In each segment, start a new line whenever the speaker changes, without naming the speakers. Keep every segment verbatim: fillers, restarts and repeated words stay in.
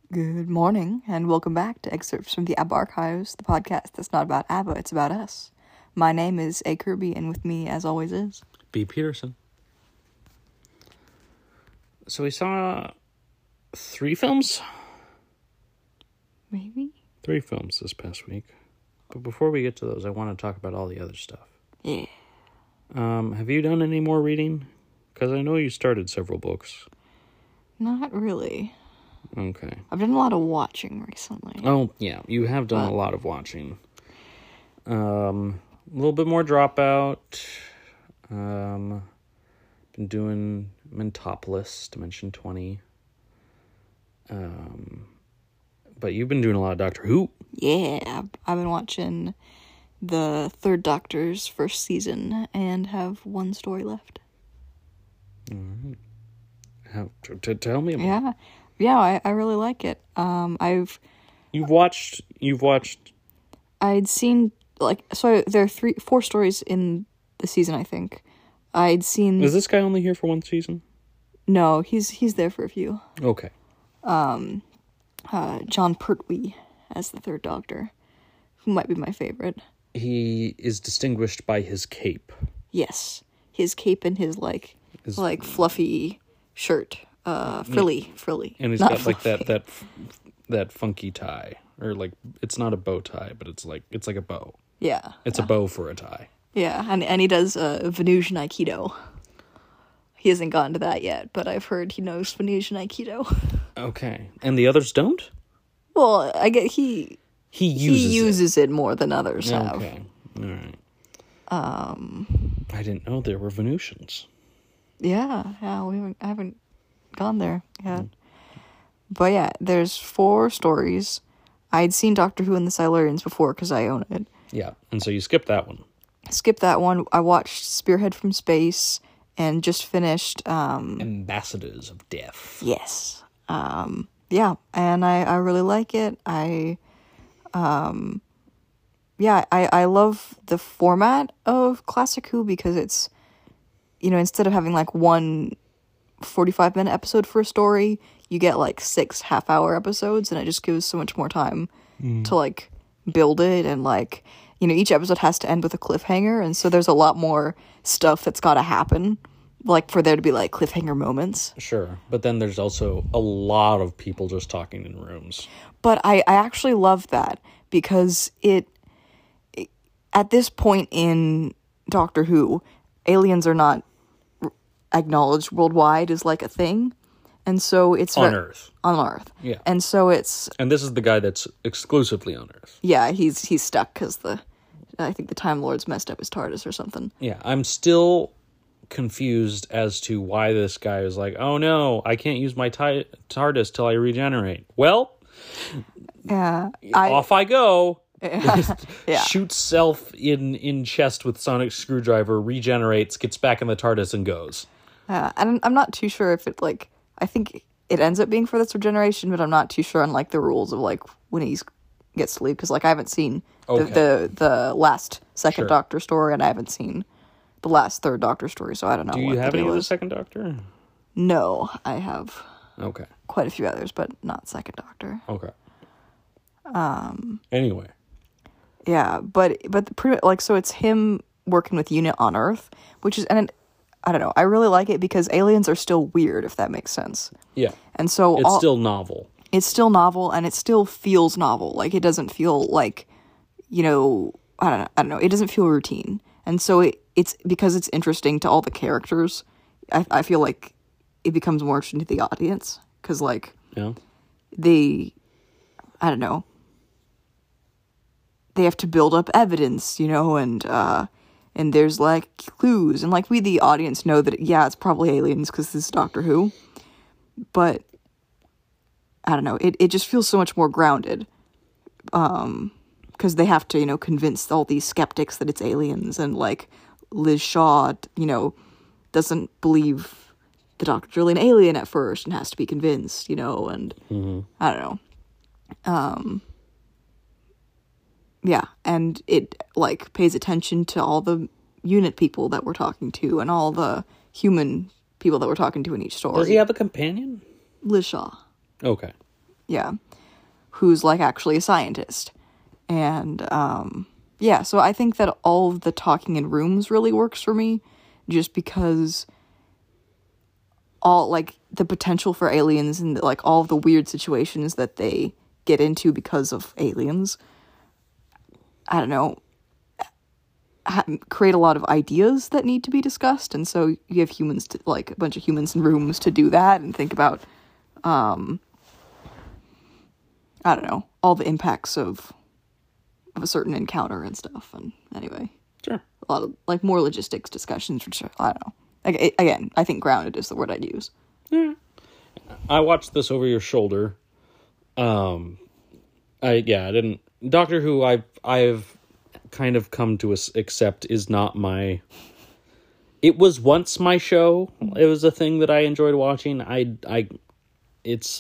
Good morning, and welcome back to excerpts from the ABBA Archives, the podcast that's not about ABBA, it's about us. My name is A. Kirby, and with me, as always, is...
B. Peterson. So we saw three films?
Maybe?
Three films this past week. But before we get to those, I want to talk about all the other stuff.
Yeah.
Um, have you done any more reading? Because I know you started several books.
Not really.
Okay.
I've done a lot of watching recently.
Oh, yeah. You have done
but...
a lot of watching. Um, a little bit more Dropout. Um, been doing Mentopolis, Dimension twenty. Um, but you've been doing a lot of Doctor Who.
Yeah. I've, I've been watching the Third Doctor's first season and have one story left.
All right. How, t- t- tell me about
Yeah. Yeah, I, I really like it. Um, I've...
You've watched... You've watched...
I'd seen, like... So there are three, four stories in the season, I think. I'd seen...
Is this guy only here for one season?
No, he's he's there for a few.
Okay.
Um, uh, John Pertwee as the Third Doctor, who might be my favorite.
He is distinguished by his cape.
Yes. His cape and his, like,
His,
like fluffy shirt. Uh, frilly, yeah. frilly.
And he's
Not
got, like,
fluffy.
that, that that funky tie. Or, like, it's not a bow tie, but it's like it's like a bow.
Yeah.
It's
yeah.
a bow for a tie.
Yeah, and, and he does uh, Venusian Aikido. He hasn't gotten to that yet, but I've heard he knows Venusian Aikido.
Okay. And the others don't?
Well, I get he...
He uses
He uses
it,
it more than others have.
Okay. All right.
Um...
I didn't know there were Venusians.
Yeah, yeah, we haven't, I haven't gone there yet. Mm. But yeah, there's four stories. I'd seen Doctor Who and the Silurians before because I own it.
Yeah, and so you skipped that one.
Skipped that one. I watched Spearhead from Space and just finished... Um,
Ambassadors of Death.
Yes. Um, yeah, and I, I really like it. I... Um, yeah, I, I love the format of Classic Who because it's, you know, instead of having like one forty-five minute episode for a story, you get like six half hour episodes, and it just gives so much more time mm. to like build it, and like, you know, each episode has to end with a cliffhanger, and so there's a lot more stuff that's got to happen, like for there to be like cliffhanger moments.
Sure, but then there's also a lot of people just talking in rooms.
But I, I actually love that because it, it at this point in Doctor Who, aliens are not acknowledged worldwide as like a thing, and so it's
on
ver-
Earth.
On Earth,
yeah.
And so it's
and this is the guy that's exclusively on Earth.
Yeah, he's he's stuck because the I think the Time Lords messed up his TARDIS or something.
Yeah, I'm still confused as to why this guy is like, oh no, I can't use my t- TARDIS till I regenerate. Well,
yeah,
off I, I go.
Yeah. yeah.
Shoots self in in chest with sonic screwdriver, regenerates, gets back in the TARDIS, and goes.
Yeah, and I'm not too sure if it like I think it ends up being for this regeneration, but I'm not too sure on like the rules of like when he gets to leave because like I haven't seen
okay.
the, the the last second
sure.
Doctor story, and I haven't seen the last third Doctor story, so I don't know.
Do you
what
have
the
any
deal
of the
is.
second Doctor?
No, I have.
Okay.
Quite a few others, but not second Doctor.
Okay.
Um.
Anyway.
Yeah, but but the pre- like so it's him working with UNIT on Earth, which is and it, I don't know. I really like it because aliens are still weird, if that makes sense.
Yeah.
And so
it's
all,
still novel.
It's still novel, and it still feels novel. Like it doesn't feel like, you know, I don't know. I don't know. It doesn't feel routine, and so it it's because it's interesting to all the characters. I I feel like it becomes more interesting to the audience because like
yeah
they I don't know. They have to build up evidence, you know, and uh, and there's like clues, and like we, the audience, know that yeah, it's probably aliens because this is Doctor Who, but I don't know, it it just feels so much more grounded, um, because they have to, you know, convince all these skeptics that it's aliens, and like Liz Shaw, you know, doesn't believe the Doctor's really an alien at first and has to be convinced, you know, and
mm-hmm.
I don't know, um. Yeah, and it, like, pays attention to all the unit people that we're talking to and all the human people that we're talking to in each story.
Does he have a companion?
Liz Shaw.
Okay.
yeah, who's like actually a scientist. And um, yeah, so I think that all of the talking in rooms really works for me, just because all like the potential for aliens and like all of the weird situations that they get into because of aliens, I don't know, ha- create a lot of ideas that need to be discussed. And so you have humans to, like a bunch of humans in rooms to do that and think about um I don't know, all the impacts of of a certain encounter and stuff. And anyway,
Sure.
a lot of like more logistics discussions, which are, I don't know. Like, again, I think grounded is the word I'd use.
Yeah. I watched this over your shoulder. Um, I yeah, I didn't. Doctor Who, I've I've kind of come to accept is not my. It was once my show. It was a thing that I enjoyed watching. I I, it's.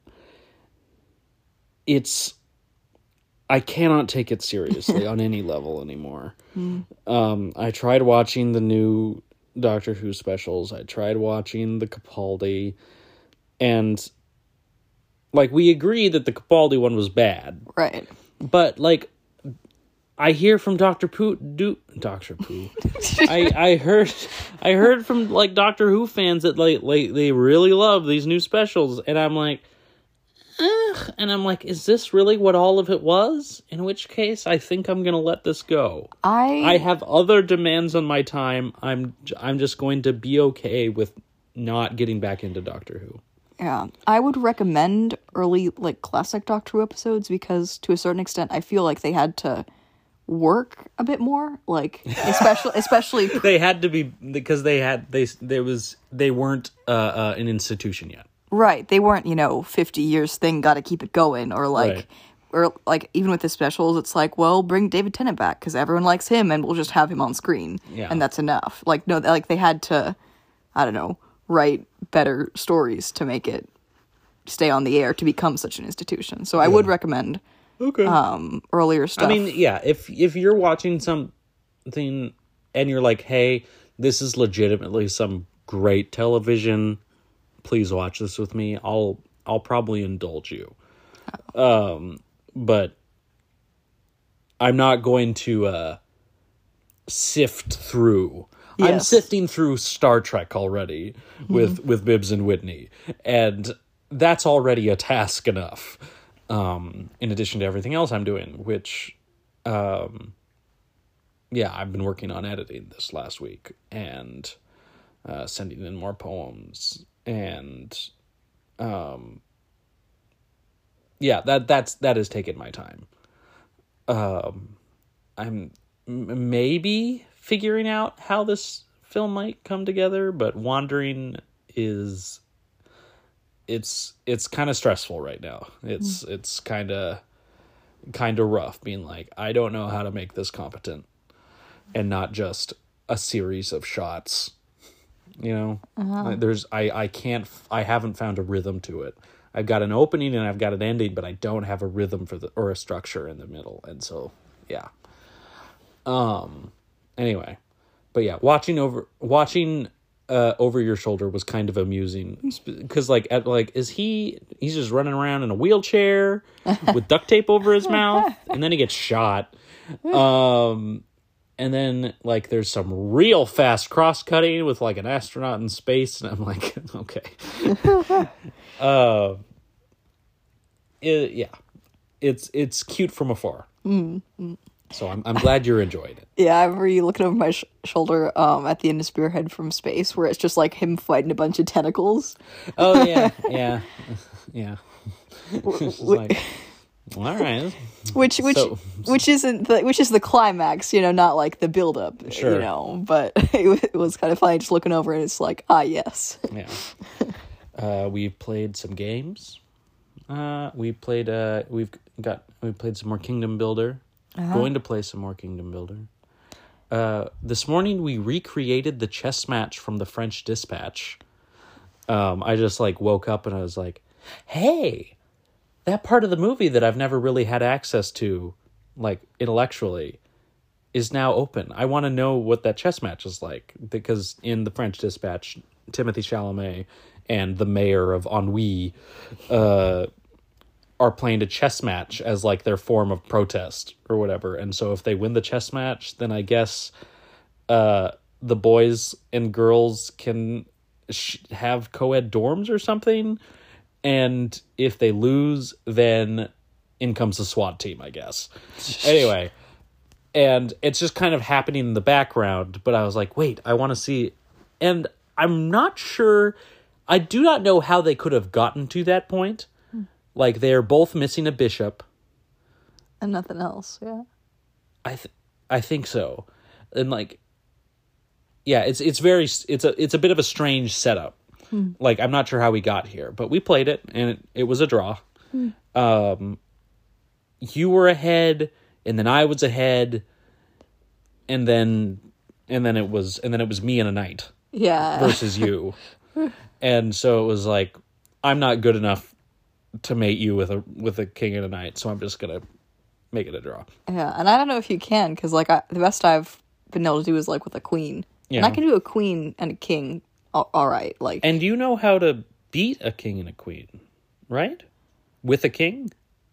It's. I cannot take it seriously on any level anymore. Mm. Um, I tried watching the new Doctor Who specials. I tried watching the Capaldi, and like we agree that the Capaldi one was bad,
right?
But like, I hear from Doctor Pooh, do Doctor Pooh. I I heard I heard from like Doctor Who fans that like like they really love these new specials, and I'm like. Ugh. And I'm like, is this really what all of it was? In which case, I think I'm gonna let this go.
I
I have other demands on my time. I'm I'm just going to be okay with not getting back into Doctor Who.
Yeah, I would recommend early like classic Doctor Who episodes because to a certain extent, I feel like they had to work a bit more. Like especially especially
they had to be because they had they there was they weren't uh, uh, an institution yet.
Right, they weren't, you know, fifty years thing, gotta keep it going, or like,
right.
or like, even with the specials, it's like, well, bring David Tennant back, because everyone likes him, and we'll just have him on screen,
yeah.
and that's enough. Like, no, like, they had to, I don't know, write better stories to make it stay on the air, to become such an institution. So I yeah. would recommend
okay.
um, earlier stuff.
I mean, yeah, if if you're watching something, and you're like, hey, this is legitimately some great television, please watch this with me. I'll I'll probably indulge you. Oh. Um, but I'm not going to uh, sift through. Yes. I'm sifting through Star Trek already with, mm-hmm. with Bibbs and Whitney. And that's already a task enough. Um, in addition to everything else I'm doing, which, um, yeah, I've been working on editing this last week and uh, sending in more poems. And, um, yeah, that that's that has taken my time. Um, I'm m- maybe figuring out how this film might come together, but Wandering is it's it's kind of stressful right now. It's mm. it's kind of kind of rough being like, I don't know how to make this competent and not just a series of shots. You know, uh-huh. there's I, I can't I haven't found a rhythm to it. I've got an opening and I've got an ending, but I don't have a rhythm for the or a structure in the middle. And so, yeah. Um. Anyway, but yeah, watching over watching uh over your shoulder was kind of amusing because like at, like is he he's just running around in a wheelchair with duct tape over his mouth and then he gets shot. Um. And then, like, there's some real fast cross-cutting with, like, an astronaut in space. And I'm like, okay. uh, it, yeah. It's it's cute from afar. Mm-hmm. So I'm I'm glad you're enjoying it.
Yeah, I remember you looking over my sh- shoulder um, at the end of Spearhead from Space, where it's just, like, him fighting a bunch of tentacles.
Oh, yeah. Yeah. Yeah. It's like... All right.
Which which so, which isn't the which is the climax, you know, not like the build up, sure. you know. But it, it was kind of funny just looking over and it's like, ah, yes.
Yeah. Uh, we've played some games. Uh, we played. Uh, we've got. We played some more Kingdom Builder. Uh-huh. Going to play some more Kingdom Builder. Uh, this morning we recreated the chess match from the French Dispatch. Um, I just like woke up and I was like, hey. That part of the movie that I've never really had access to, like, intellectually, is now open. I want to know what that chess match is like, because in The French Dispatch, Timothée Chalamet and the mayor of Ennui uh, are playing a chess match as like their form of protest or whatever. And so if they win the chess match, then I guess uh, the boys and girls can sh- have co-ed dorms or something. And if they lose, then in comes the SWAT team, I guess. Anyway, and it's just kind of happening in the background, but I was like, wait, I want to see. And I'm not sure, I do not know how they could have gotten to that point. Hmm. Like, they're both missing a bishop.
And nothing else, yeah.
I th- I think so. And, like, yeah, it's it's very, it's a, it's a bit of a strange setup. Hmm. Like, I'm not sure how we got here, but we played it, and it, it was a draw. Hmm. Um, you were ahead, and then I was ahead, and then and then it was and then it was me and a knight,
yeah,
versus you, and so it was like, I'm not good enough to mate you with a with a king and a knight, so I'm just gonna make it a draw.
Yeah, and I don't know if you can, because like I, the best I've been able to do is like with a queen, yeah, and I can do a queen and a king. All, all right, like,
and you know how to beat a king and a queen, right? With a king.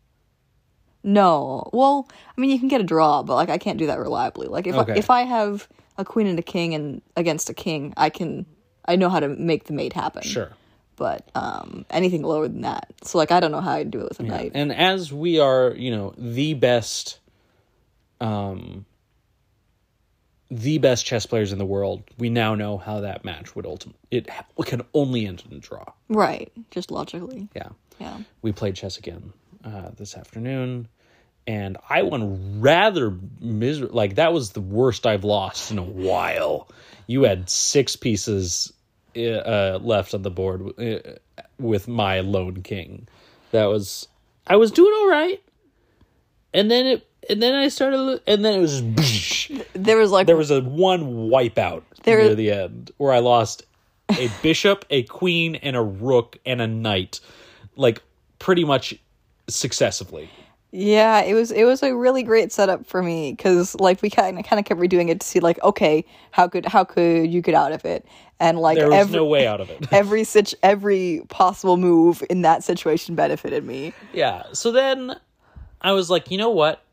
No. Well, I mean, you can get a draw, but, like, I can't do that reliably. Like, if okay. I, if I have a queen and a king and against a king, I can, I know how to make the mate happen.
Sure.
But um, anything lower than that. So, like, I don't know how I'd do it with a yeah. knight.
And as we are, you know, the best, um, the best chess players in the world, we now know how that match would ultimately, it can only end in a draw.
Right. Just logically.
Yeah.
Yeah.
We played chess again. Uh, this afternoon, and I won rather miserable. Like, that was the worst I've lost in a while. You had six pieces uh, left on the board uh, with my lone king. That was, I was doing all right, and then it, and then I started, and then it was just,
there was like
there was a one wipeout there, near the end where I lost a bishop, a queen, and a rook and a knight, like pretty much successively.
Yeah, it was it was a really great setup for me, because like we kind of kind of kept redoing it to see like, okay, how could how could you get out of it, and like
there was
every,
no way out of it.
every situ- every possible move in that situation benefited me.
Yeah, so then I was like, you know what,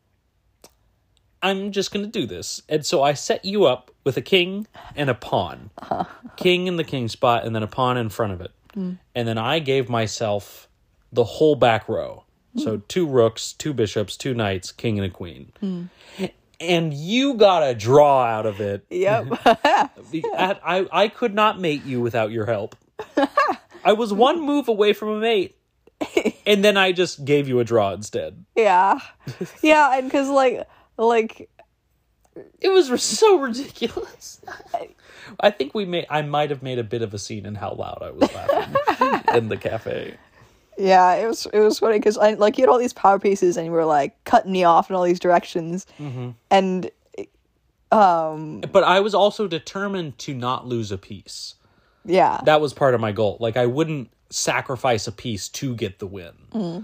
I'm just gonna do this, and so I set you up with a king and a pawn, uh-huh. king in the king spot, and then a pawn in front of it, mm. and then I gave myself the whole back row. Mm. So two rooks, two bishops, two knights, king and a queen. Mm. And you got a draw out of it.
Yep.
I, I, I could not mate you without your help. I was one move away from a mate. And then I just gave you a draw instead.
Yeah. Yeah, and because, like, like...
It was so ridiculous. I think we made. I might have made a bit of a scene in how loud I was laughing in the cafe.
Yeah, it was it was funny because I like you had all these power pieces and you were like cutting me off in all these directions, mm-hmm. and um.
But I was also determined to not lose a piece.
Yeah,
that was part of my goal. Like, I wouldn't sacrifice a piece to get the win. Mm.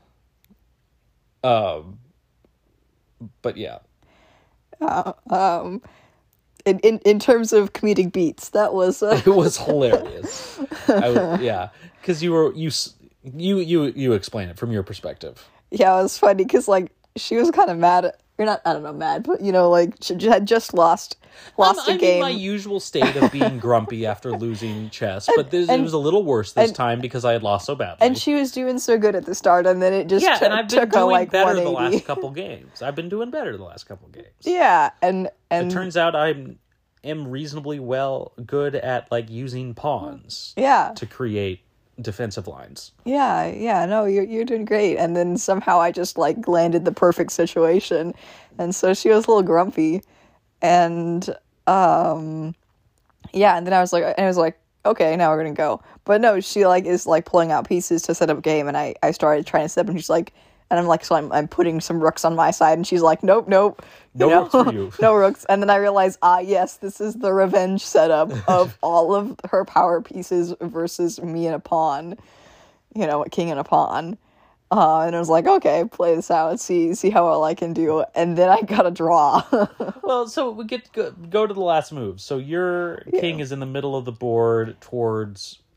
Um. But yeah.
Uh, um. In, in in terms of comedic beats, that was uh...
it was hilarious. I was, yeah, because you were you you you you explain it from your perspective.
Yeah, it was funny because like she was kind of mad. At, or not, I don't know, mad, but you know, like she had just lost lost
I'm,
a
I'm
game.
In my usual state of being grumpy after losing chess, and, but this, and, it was a little worse this and, time because I had lost so badly.
And she was doing so good at the start, and then it just
yeah.
t-
and I've been
took
doing
her, like,
better the last couple games. I've been doing better the last couple games.
Yeah, and and
it turns out I'm am reasonably well good at like using pawns.
Yeah.
To create defensive lines.
Yeah, yeah, no, you're you're doing great. And then somehow I just like landed the perfect situation, and so she was a little grumpy, and um, yeah, and then I was like, and I was like, okay, now we're gonna go. But no, she like is like pulling out pieces to set up a game, and I I started trying to set up, and she's like, and I'm like, so I'm I'm putting some rooks on my side, and she's like, nope, nope.
No
you know?
rooks for you.
No rooks. And then I realized, ah, yes, this is the revenge setup of all of her power pieces versus me and a pawn. You know, a king and a pawn. Uh, and I was like, okay, play this out, see see how well I can do. And then I got a draw.
Well, so we get go, go to the last move. So your king yeah. is in the middle of the board towards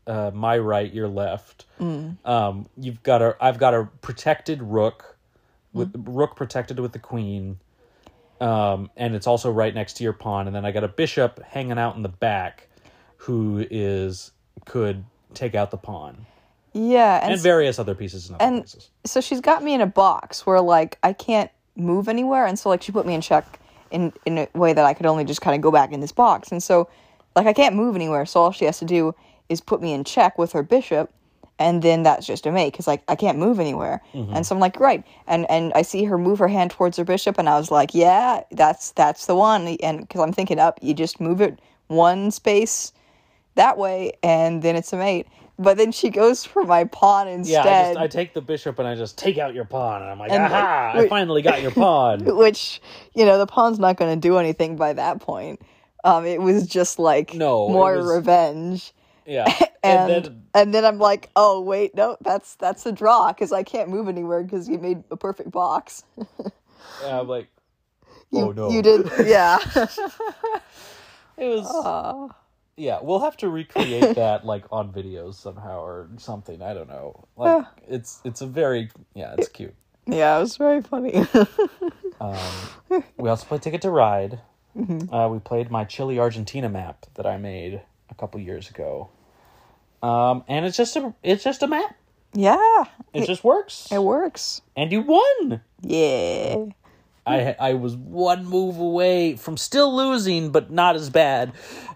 uh, my right, your left. Um, you've got a, I've got a protected rook, with rook protected with the queen, um, and it's also right next to your pawn. And then I got a bishop hanging out in the back, who is could take out the pawn,
Yeah, and,
and various other pieces in other
and
places.
so she's got me in a box where like I can't move anywhere, and so like she put me in check in in a way that I could only just kind of go back in this box, and so like I can't move anywhere. So all she has to do is put me in check with her bishop, and then that's just a mate because like I can't move anywhere.
Mm-hmm.
And so I'm like, right, and and I see her move her hand towards her bishop, and I was like, yeah, that's that's the one. And because I'm thinking up, you just move it one space that way, and then it's a mate. But then she goes for my pawn instead.
Yeah, I, just, I take the bishop and I just take out your pawn, and I'm like,
And,
aha!
wait,
I finally got your pawn.
Which, you know, the pawn's not going to do anything by that point. Um, it was just like
No, it
more
was-
revenge.
Yeah,
And
and
and
then
then, I'm like, oh wait, no, that's that's a draw because I can't move anywhere because you made a perfect box.
yeah, I'm like,
You,
oh no,
you did, yeah.
it was.
Aw.
Yeah, we'll have to recreate that like on videos somehow or something. I don't know. Like it's it's a very yeah, it's cute.
Yeah, it was very funny.
Um, we also played Ticket to Ride. Mm-hmm. Uh, we played my Chile Argentina map that I made a couple years ago. Um, and it's just a it's just a map.
Yeah,
It, just works.
it works.
And you won.
Yeah.
I I was one move away from still losing, but not as bad.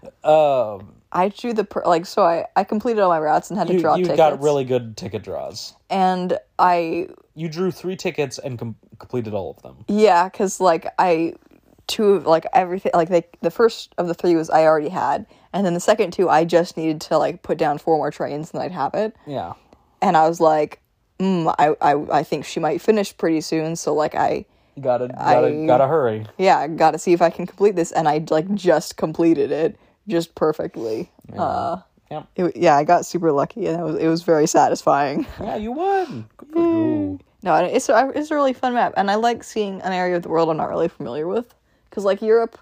Um,
I drew the per- like so I I completed all my routes and had to
you
draw
you
tickets.
got really good ticket draws.
And I
You drew three tickets and com- completed all of them.
yeah, because like I two of like everything like they, the first of the three was I already had, and then the second two I just needed to like put down four more trains and I'd have it.
Yeah.
And I was like, mm, I I I think she might finish pretty soon, so like I.
Gotta gotta
I-
gotta hurry.
Yeah, I gotta see if I can complete this, and I like just completed it just perfectly.
Yeah.
Uh,
Yep.
it, yeah, I got super lucky, and it was it was very satisfying.
Yeah, you won. Good for you.
No, and it's a, it's a really fun map, and I like seeing an area of the world I'm not really familiar with, because like Europe,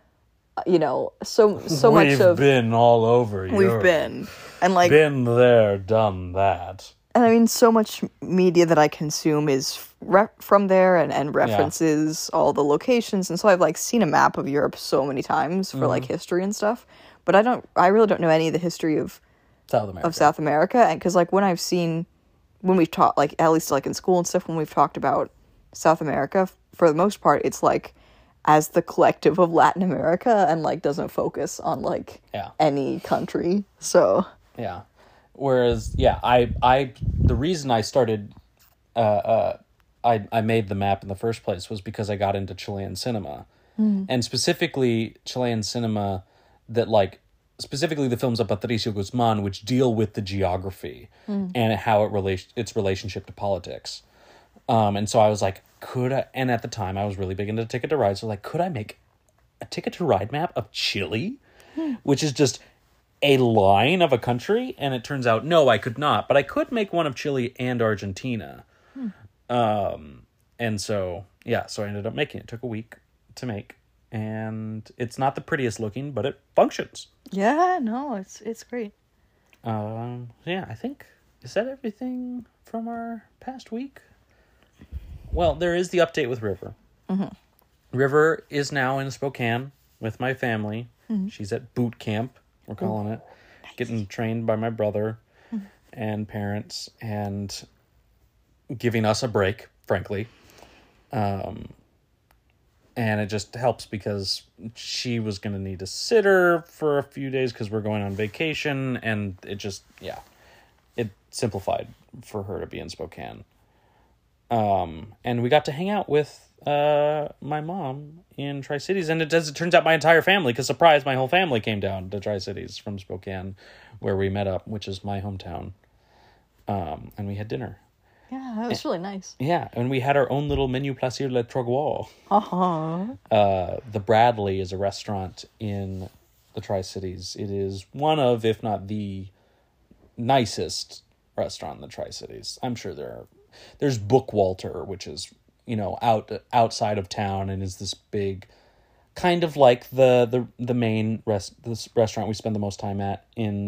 you know, so so much
We've
of
been all over.
we've
Europe.
been, and like
been there, done that.
and I mean, so much media that I consume is re- from there and, and references all the locations. And so I've like seen a map of Europe so many times for like history and stuff. But I don't, I really don't know any of the history of,
South America.
of South America. And because like when I've seen, when we've taught, like at least like in school and stuff, when we've talked about South America, f- for the most part, it's like as the collective of Latin America and like doesn't focus on like
Yeah.
any country. So.
Yeah. Whereas, yeah, I, I, the reason I started, uh, uh, I, I made the map in the first place was because I got into Chilean cinema, and specifically Chilean cinema that like, specifically the films of Patricio Guzman, which deal with the geography and how it relate its relationship to politics. Um, and so I was like, could I, and at the time I was really big into Ticket to Ride. So like, could I make a Ticket to Ride map of Chile, which is just a line of a country? And it turns out, no, I could not, but I could make one of Chile and Argentina. Hmm. Um, and so, yeah, so I ended up making it. It took a week to make, and it's not the prettiest looking, but it functions.
Yeah, no, it's it's great.
Um, yeah, I think, is that everything from our past week? Well, there is the update with River.
Mm-hmm.
River is now in Spokane with my family. Mm-hmm. She's at boot camp, we're calling it. Nice. Getting trained by my brother mm-hmm. and parents, and giving us a break, frankly. Um, and it just helps because she was going to need a sitter for a few days because we're going on vacation, and it just, yeah, it simplified for her to be in Spokane. Um, and we got to hang out with uh, my mom in Tri-Cities, and it, as it turns out, my entire family, because surprise, my whole family came down to Tri-Cities from Spokane, where we met up, which is my hometown. Um, and we had dinner.
Yeah, that was really nice.
Yeah, and we had our own little menu Plaisir Le Trogueur.
Uh-huh.
Uh, the Bradley is a restaurant in the Tri-Cities. It is one of, if not the nicest restaurant in the Tri-Cities. I'm sure there are. There's Bookwalter, which is, you know, out outside of town and is this big, kind of like the the the main rest this restaurant we spend the most time at in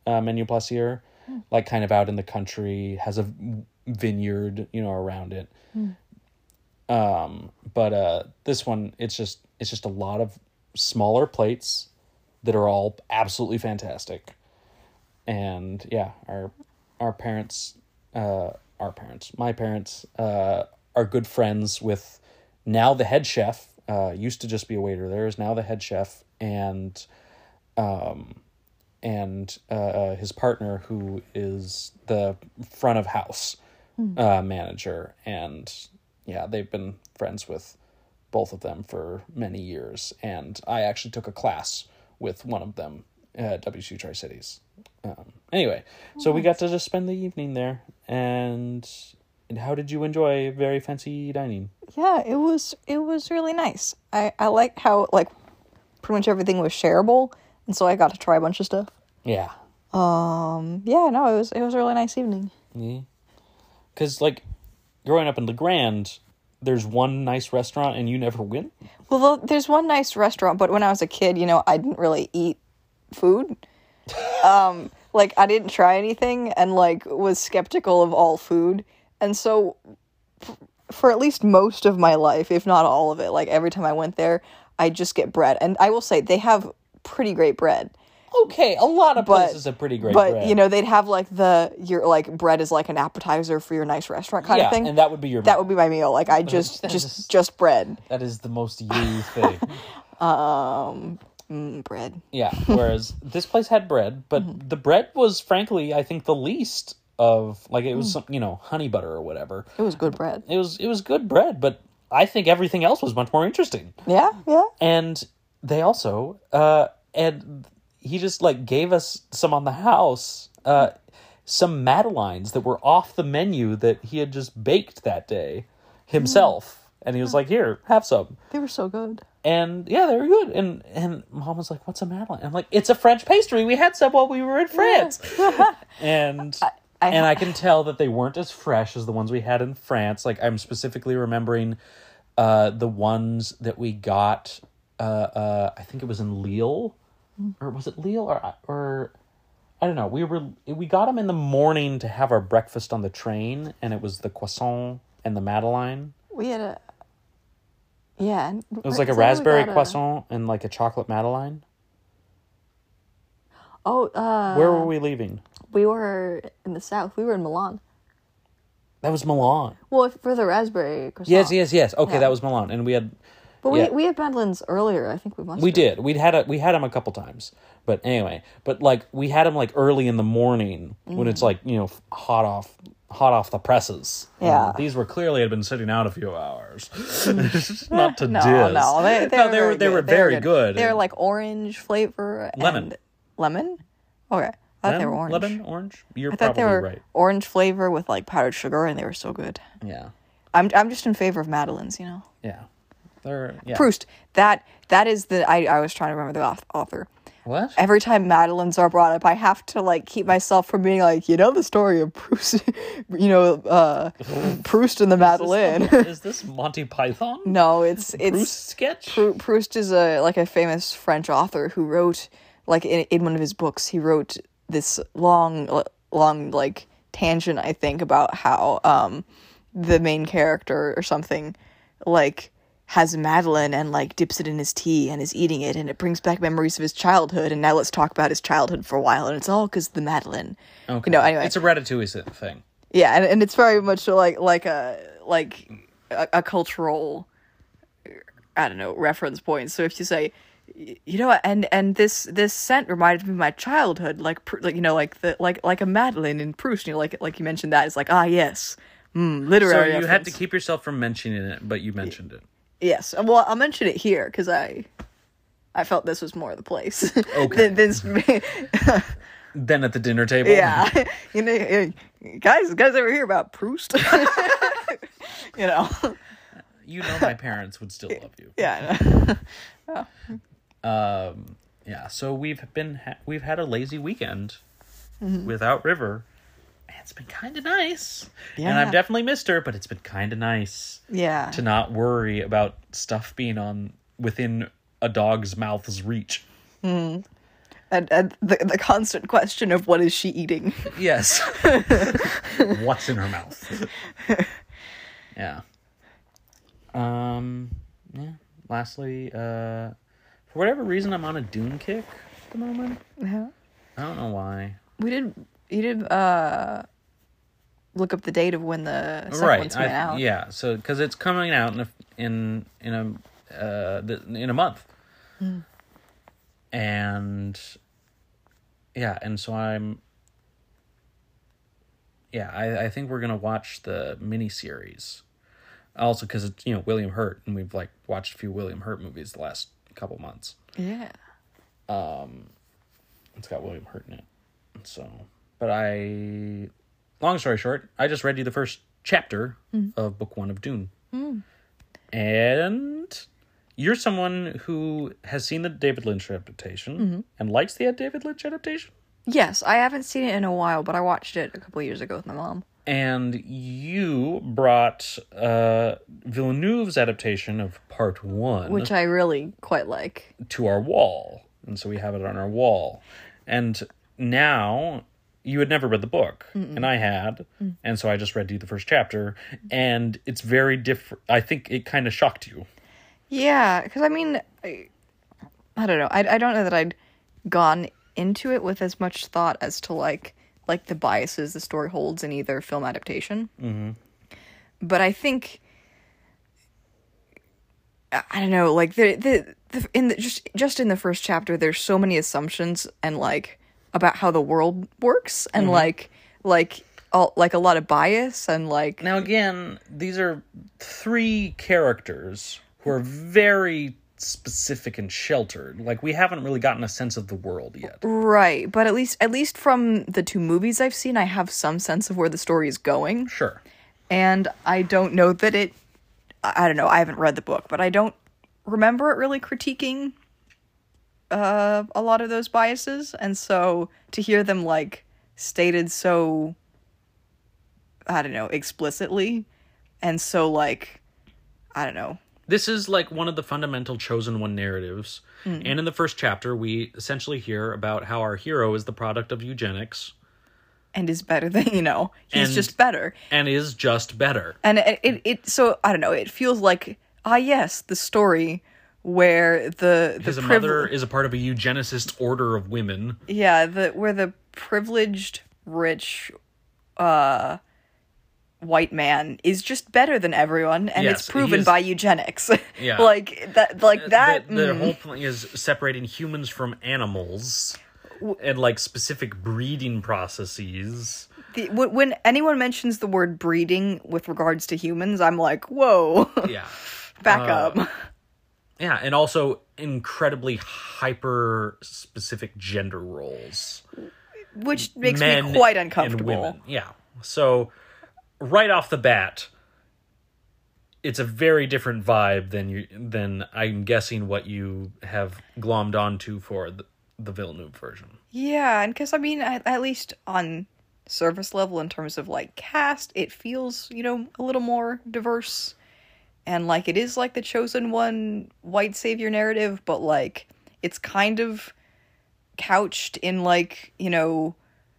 uh, Menu Plaisir, like kind of out in the country, has a vineyard, you know, around it.
Mm.
Um, but uh, this one, it's just it's just a lot of smaller plates that are all absolutely fantastic. And yeah, our our parents, uh, our parents, my parents, uh, are good friends with now the head chef. Uh, used to just be a waiter there, is now the head chef, and um, and uh, his partner, who is the front of house uh, manager. And yeah, they've been friends with both of them for many years. And I actually took a class with one of them at W C U Tri-Cities. Um, anyway, so we got to just spend the evening there. And, and how did you enjoy very fancy dining?
Yeah, it was it was really nice. I, I like how, like, pretty much everything was shareable, and so I got to try a bunch of stuff.
Yeah.
Um, yeah, no, it was it was a really nice evening.
Yeah. Because, like, growing up in LeGrand, there's one nice restaurant and you never win?
Well, there's one nice restaurant, but when I was a kid, you know, I didn't really eat food. um, like, I didn't try anything and, like, was skeptical of all food. And so, f- for at least most of my life, if not all of it, like, every time I went there, I just get bread. And I will say, they have pretty great bread.
Okay, a lot of
But-
places have pretty great
But,
bread.
you know, they'd have, like, the, your, like, bread is like an appetizer for your nice restaurant kind
yeah,
of thing.
and that would be your
That would be my meal. Like, I just,
That
just,
is-
just bread.
That is the most you thing.
Um, mm, bread.
Yeah, whereas this place had bread, but
Mm-hmm.
the bread was, frankly, I think the least of, like, it was
Mm.
some, you know, honey butter or whatever.
It was good bread.
It was, it was good bread, but I think everything else was much more interesting.
Yeah, yeah.
And they also, uh, and he just, like, gave us some on the house, uh, some Madeleines that were off the menu that he had just baked that day himself. And he was like, here, have some.
They were so good.
And yeah, they were good. And and Mom was like, what's a Madeleine? I'm like, it's a French pastry. We had some while we were in France. and
I-
and I can tell that they weren't as fresh as the ones we had in France. Like, I'm specifically remembering uh, the ones that we got, uh, uh, I think it was in Lille. Or was it Lille? Or, or I don't know. We were we got them in the morning to have our breakfast on the train. And it was the croissant and the Madeleine.
We had a... Yeah.
It was like a raspberry croissant and like a chocolate Madeleine.
Oh, uh...
Where were we leaving?
We were in the south. We were in Milan.
That was Milan.
Well, for the raspberry croissant.
Yes, yes, yes. Okay,
Yeah.
that was Milan, and we had
But
yeah.
we, we had Madeleines earlier. I think we must
we
have.
did. We'd had a, we had them a couple times, but anyway, but like we had them like early in the morning when it's like, you know, hot off hot off the presses.
Yeah.
And these were clearly had been sitting out a few hours. Not to
No,
diss.
no. They, they
No,
were
they were
very
they were
good. They
very good.
They were like orange flavor.
Lemon.
And lemon? Okay. I thought they were orange.
Lemon, orange. You're
I thought
probably
they were
right.
orange flavor with like powdered sugar, and they were so good.
Yeah,
I'm I'm just in favor of Madeleines, you know.
yeah. They're yeah.
Proust. That that is the I, I was trying to remember the auth- author.
What?
Every time Madeleines are brought up, I have to like keep myself from being like, you know, the story of Proust, you know, uh, Proust and the Madeleine.
Is this, is this Monty Python?
No, it's it's
Proust sketch?
Prou- Proust is a like a famous French author who wrote like in in one of his books he wrote this long long like tangent, I think, about how um the main character or something like has a Madeleine and like dips it in his tea and is eating it, and it brings back memories of his childhood, and now let's talk about his childhood for a while, and it's all because the Madeleine.
Okay.
You know, anyway.
It's a Ratatouille thing.
Yeah, and, and it's very much like like a like a, a cultural, I don't know, reference point. So if you say, y- you know, and and this this scent reminded me of my childhood, like Pr- like you know, like the like like a Madeleine in Proust. You know, like like you mentioned that, it's like, ah, yes, mm,
So
literary.
you had to
reference.
keep yourself from mentioning it, but you mentioned it.
Yes, well, I'll mention it here because I I felt this was more the place.
Okay.
than, than,
Then at the dinner table.
yeah, you know, eh, guys, guys ever hear about Proust? You know.
You know my parents would still love you.
Yeah. I know.
Um. Yeah. So we've been ha- we've had a lazy weekend
Mm-hmm.
without River. And it's been kind of nice. And
Yeah.
I've definitely missed her, but it's been kind of nice
Yeah.
to not worry about stuff being on within a dog's mouth's reach.
And And, and the, the constant question of what is she eating?
Yes. What's in her mouth? Yeah. Um, yeah. Lastly, uh, for whatever reason, I'm on a Dune kick at the moment.
Yeah.
I don't know why.
We did, you did, uh, look up the date of when the second
right.
one's coming
I,
out.
Yeah. So, because it's coming out in a, in, in a, uh, in a month.
Mm.
And, yeah, and so I'm, yeah, I, I think we're going to watch the miniseries. Also, because it's, you know, William Hurt, and we've, like, watched a few William Hurt movies the last couple months.
Yeah.
Um, it's got William Hurt in it. So, but I, long story short, I just read you the first chapter mm. of book one of Dune.
Mm.
And you're someone who has seen the David Lynch adaptation
mm-hmm.
and likes the David Lynch adaptation?
Yes, I haven't seen it in a while, but I watched it a couple of years ago with my mom.
And you brought uh, Villeneuve's adaptation of part one,
which I really quite like,
to our wall. And so we have it on our wall. And now, you had never read the book, Mm-mm. and I had, mm. and so I just read you the first chapter, and it's very different. I think it kind of shocked you.
Yeah, because I mean, I, I don't know. I, I don't know that I'd gone into it with as much thought as to, like, like the biases the story holds in either film adaptation.
Mm-hmm.
But I think, I don't know, like the the, the in the, just just in the first chapter, there's so many assumptions and like about how the world works and mm-hmm. like like all, like a lot of bias and like.
Now again, these are three characters who are very specific and sheltered. Like, we haven't really gotten a sense of the world yet.
Right, but at least at least from the two movies I've seen, I have some sense of where the story is going.
Sure.
And I don't know that it, I don't know, I haven't read the book, but I don't remember it really critiquing uh, a lot of those biases. And so to hear them, like, stated so, I don't know, explicitly, and so, like, I don't know.
This is, like, one of the fundamental Chosen One narratives. Mm. And in the first chapter, we essentially hear about how our hero is the product of eugenics.
And is better than, you know, he's
and,
just better.
And is just better.
And it, it, it, so, I don't know, it feels like, ah, yes, the story where the... the
His
privile-
mother is a part of a eugenicist order of women.
Yeah, the where the privileged, rich, uh... white man is just better than everyone, and
yes,
it's proven
is,
by eugenics.
Yeah.
like that like that
the, the
mm.
whole point is separating humans from animals and like specific breeding processes.
The, when anyone mentions the word breeding with regards to humans, I'm like, whoa.
Yeah.
Back
uh,
up.
Yeah, and also incredibly hyper specific gender roles,
which makes
Men
me quite uncomfortable.
And women. Yeah. So right off the bat, it's a very different vibe than you than I'm guessing what you have glommed onto for the, the Villeneuve version.
Yeah, and because I mean, at, at least on surface level, in terms of like cast, it feels, you know, a little more diverse, and like it is like the Chosen One white savior narrative, but like it's kind of couched in like, you know,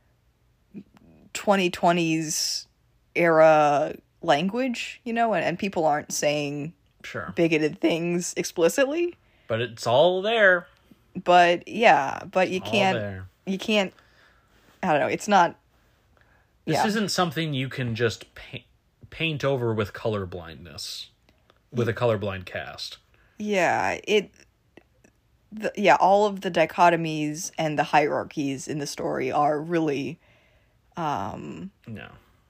twenty twenties era language, you know, and, and people aren't saying
sure
bigoted things explicitly,
but it's all there.
But yeah, but you
all
can't
there.
you can't I don't know, it's not
this
yeah.
isn't something you can just paint, paint over with color blindness with a colorblind cast.
Yeah, it the, yeah, all of the dichotomies and the hierarchies in the story are really um
no.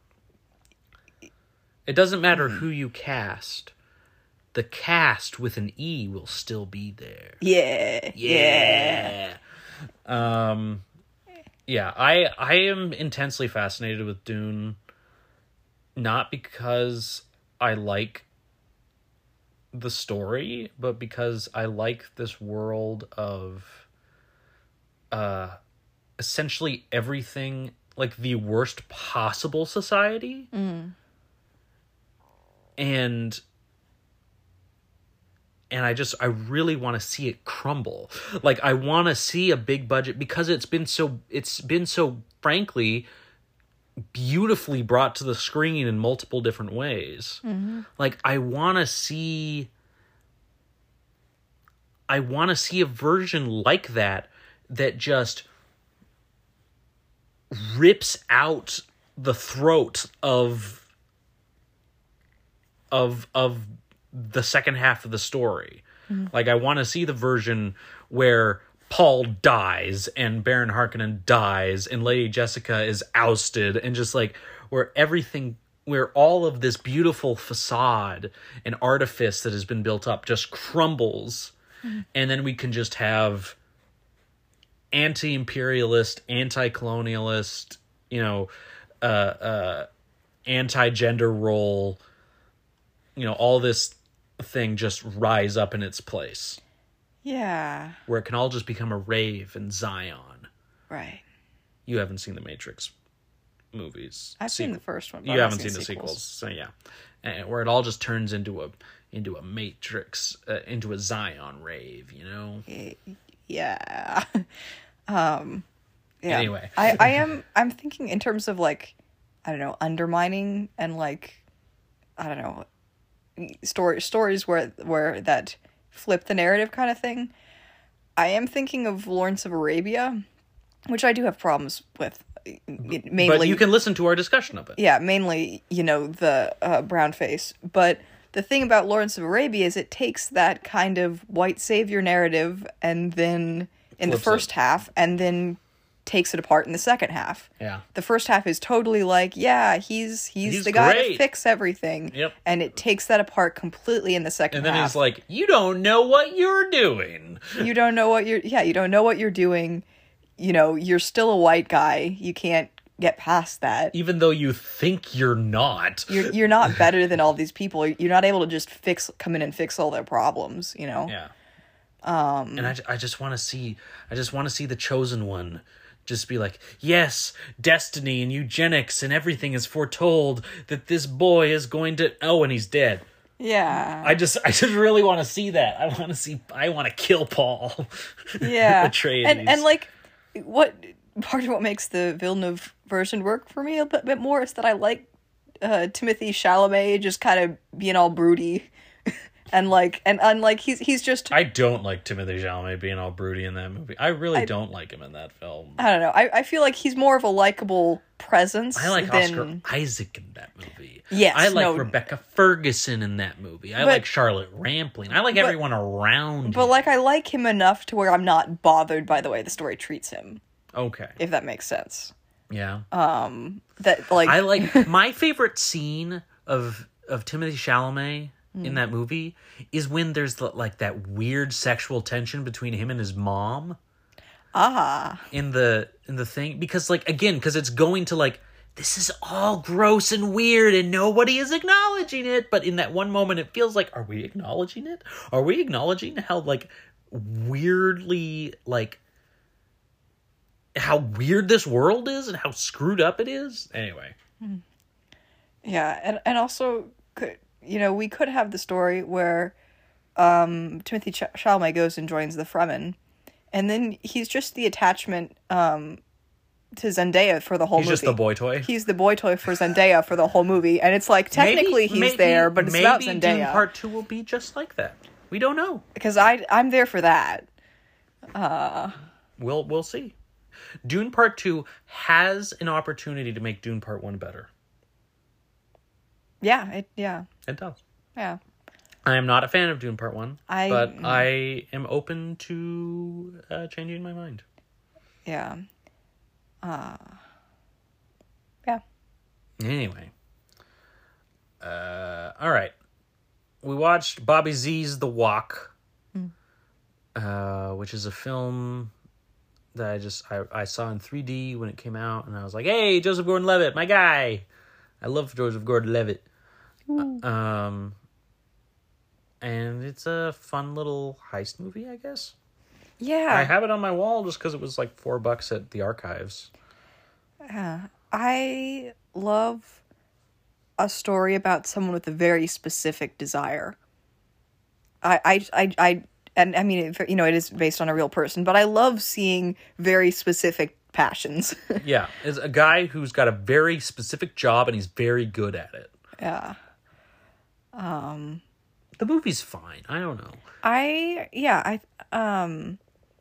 It doesn't matter who you cast. The cast with an E will still be there.
Yeah.
Yeah. yeah. Um yeah, I I am intensely fascinated with Dune, not because I like the story, but because I like this world of uh essentially everything, like the worst possible society.
Mm.
And and I just I really want to see it crumble. Like I want to see a big budget because it's been so it's been so frankly beautifully brought to the screen in multiple different ways. Mm-hmm. Like I want to see I want to see a version like that that just rips out the throat of of of the second half of the story. Mm-hmm. Like I want to see the version where Paul dies and Baron Harkonnen dies and Lady Jessica is ousted, and just like where everything, where all of this beautiful facade and artifice that has been built up just crumbles. Mm-hmm. And then we can just have anti-imperialist, anti-colonialist, you know, uh, uh, anti-gender role, you know, all this thing just rise up in its place.
Yeah.
Where it can all just become a rave in Zion.
Right.
You haven't seen the Matrix movies.
I've
sequel.
seen the first one. But
You
I
haven't seen, seen the sequels. sequels, so yeah. And where it all just turns into a into a Matrix, uh, into a Zion rave, you know?
Yeah. um, yeah.
Anyway.
I, I am, I'm thinking in terms of like, I don't know, undermining and like, I don't know, story, stories where, where that flip the narrative kind of thing. I am thinking of Lawrence of Arabia, which I do have problems with. Mainly,
but you can listen to our discussion of it.
Yeah, mainly, you know, the uh, brown face. But the thing about Lawrence of Arabia is it takes that kind of white savior narrative and then in Flips the first it. half and then takes it apart in the second half.
Yeah.
The first half is totally like, yeah, he's he's,
he's
the guy
great.
to fix everything.
Yep.
And it takes that apart completely in the second half.
And then half. He's like, you don't know what you're doing.
You don't know what you're yeah, you don't know what you're doing. You know, you're still a white guy. You can't get past that.
Even though you think you're not.
You're you're not better than all these people. You're not able to just fix come in and fix all their problems, you know?
Yeah.
Um
and I, I just want to see I just want to see the chosen one just be like, yes, destiny and eugenics and everything is foretold that this boy is going to oh and he's dead.
Yeah.
I just I just really want to see that. I want to see I want to kill Paul.
Yeah.
Atreides.
And and like what part of what makes the Villeneuve version work for me a bit, bit more is that I like uh, Timothy Chalamet just kind of being all broody and like and, and like he's he's just
I don't like Timothy Chalamet being all broody in that movie. I really
I,
don't like him in that film.
I don't know. I, I feel like he's more of a likable presence.
I like
than...
Oscar Isaac in that movie.
Yes,
I like
no,
Rebecca Ferguson in that movie. I
but,
like Charlotte Rampling. I like
but,
everyone around him.
But like I like him enough to where I'm not bothered by the way the story treats him.
Okay.
If that makes sense.
Yeah.
Um that like
I like my favorite scene of of Timothy Chalamet mm. in that movie is when there's the, like that weird sexual tension between him and his mom.
Ah.
In the in the thing because like again cuz it's going to like this is all gross and weird and nobody is acknowledging it, but in that one moment it feels like are we acknowledging it? Are we acknowledging how like weirdly like how weird this world is and how screwed up it is. Anyway.
Yeah, and and also, could, you know, we could have the story where um, Timothy Ch- Chalamet goes and joins the Fremen, and then he's just the attachment um, to Zendaya for the whole
he's
movie.
He's just the boy toy?
He's the boy toy for Zendaya for the whole movie, and it's like, technically
maybe,
he's
maybe,
there, but it's about
Maybe
Zendaya.
Dune Part two will be just like that. We don't know.
Because I, I'm there for that. Uh...
We'll, we'll see. Dune Part two has an opportunity to make Dune Part one better.
Yeah, it yeah.
It does.
Yeah.
I am not a fan of Dune Part one,
I,
but I am open to uh, changing my mind.
Yeah. Uh, yeah.
Anyway. Uh, all right. We watched Bobby Z's The Walk, mm. uh, which is a film that I just I, I saw in three D when it came out, and I was like, "Hey, Joseph Gordon-Levitt, my guy!" I love Joseph Gordon-Levitt. Uh, um, and it's a fun little heist movie, I guess.
Yeah,
I have it on my wall just because it was like four bucks at the archives.
Yeah, I love a story about someone with a very specific desire. I, I, I, I and I mean, it, you know, it is based on a real person, but I love seeing very specific passions.
Yeah, is a guy who's got a very specific job and he's very good at it.
Yeah.
The movie's fine. I don't know.
I, yeah, I, um,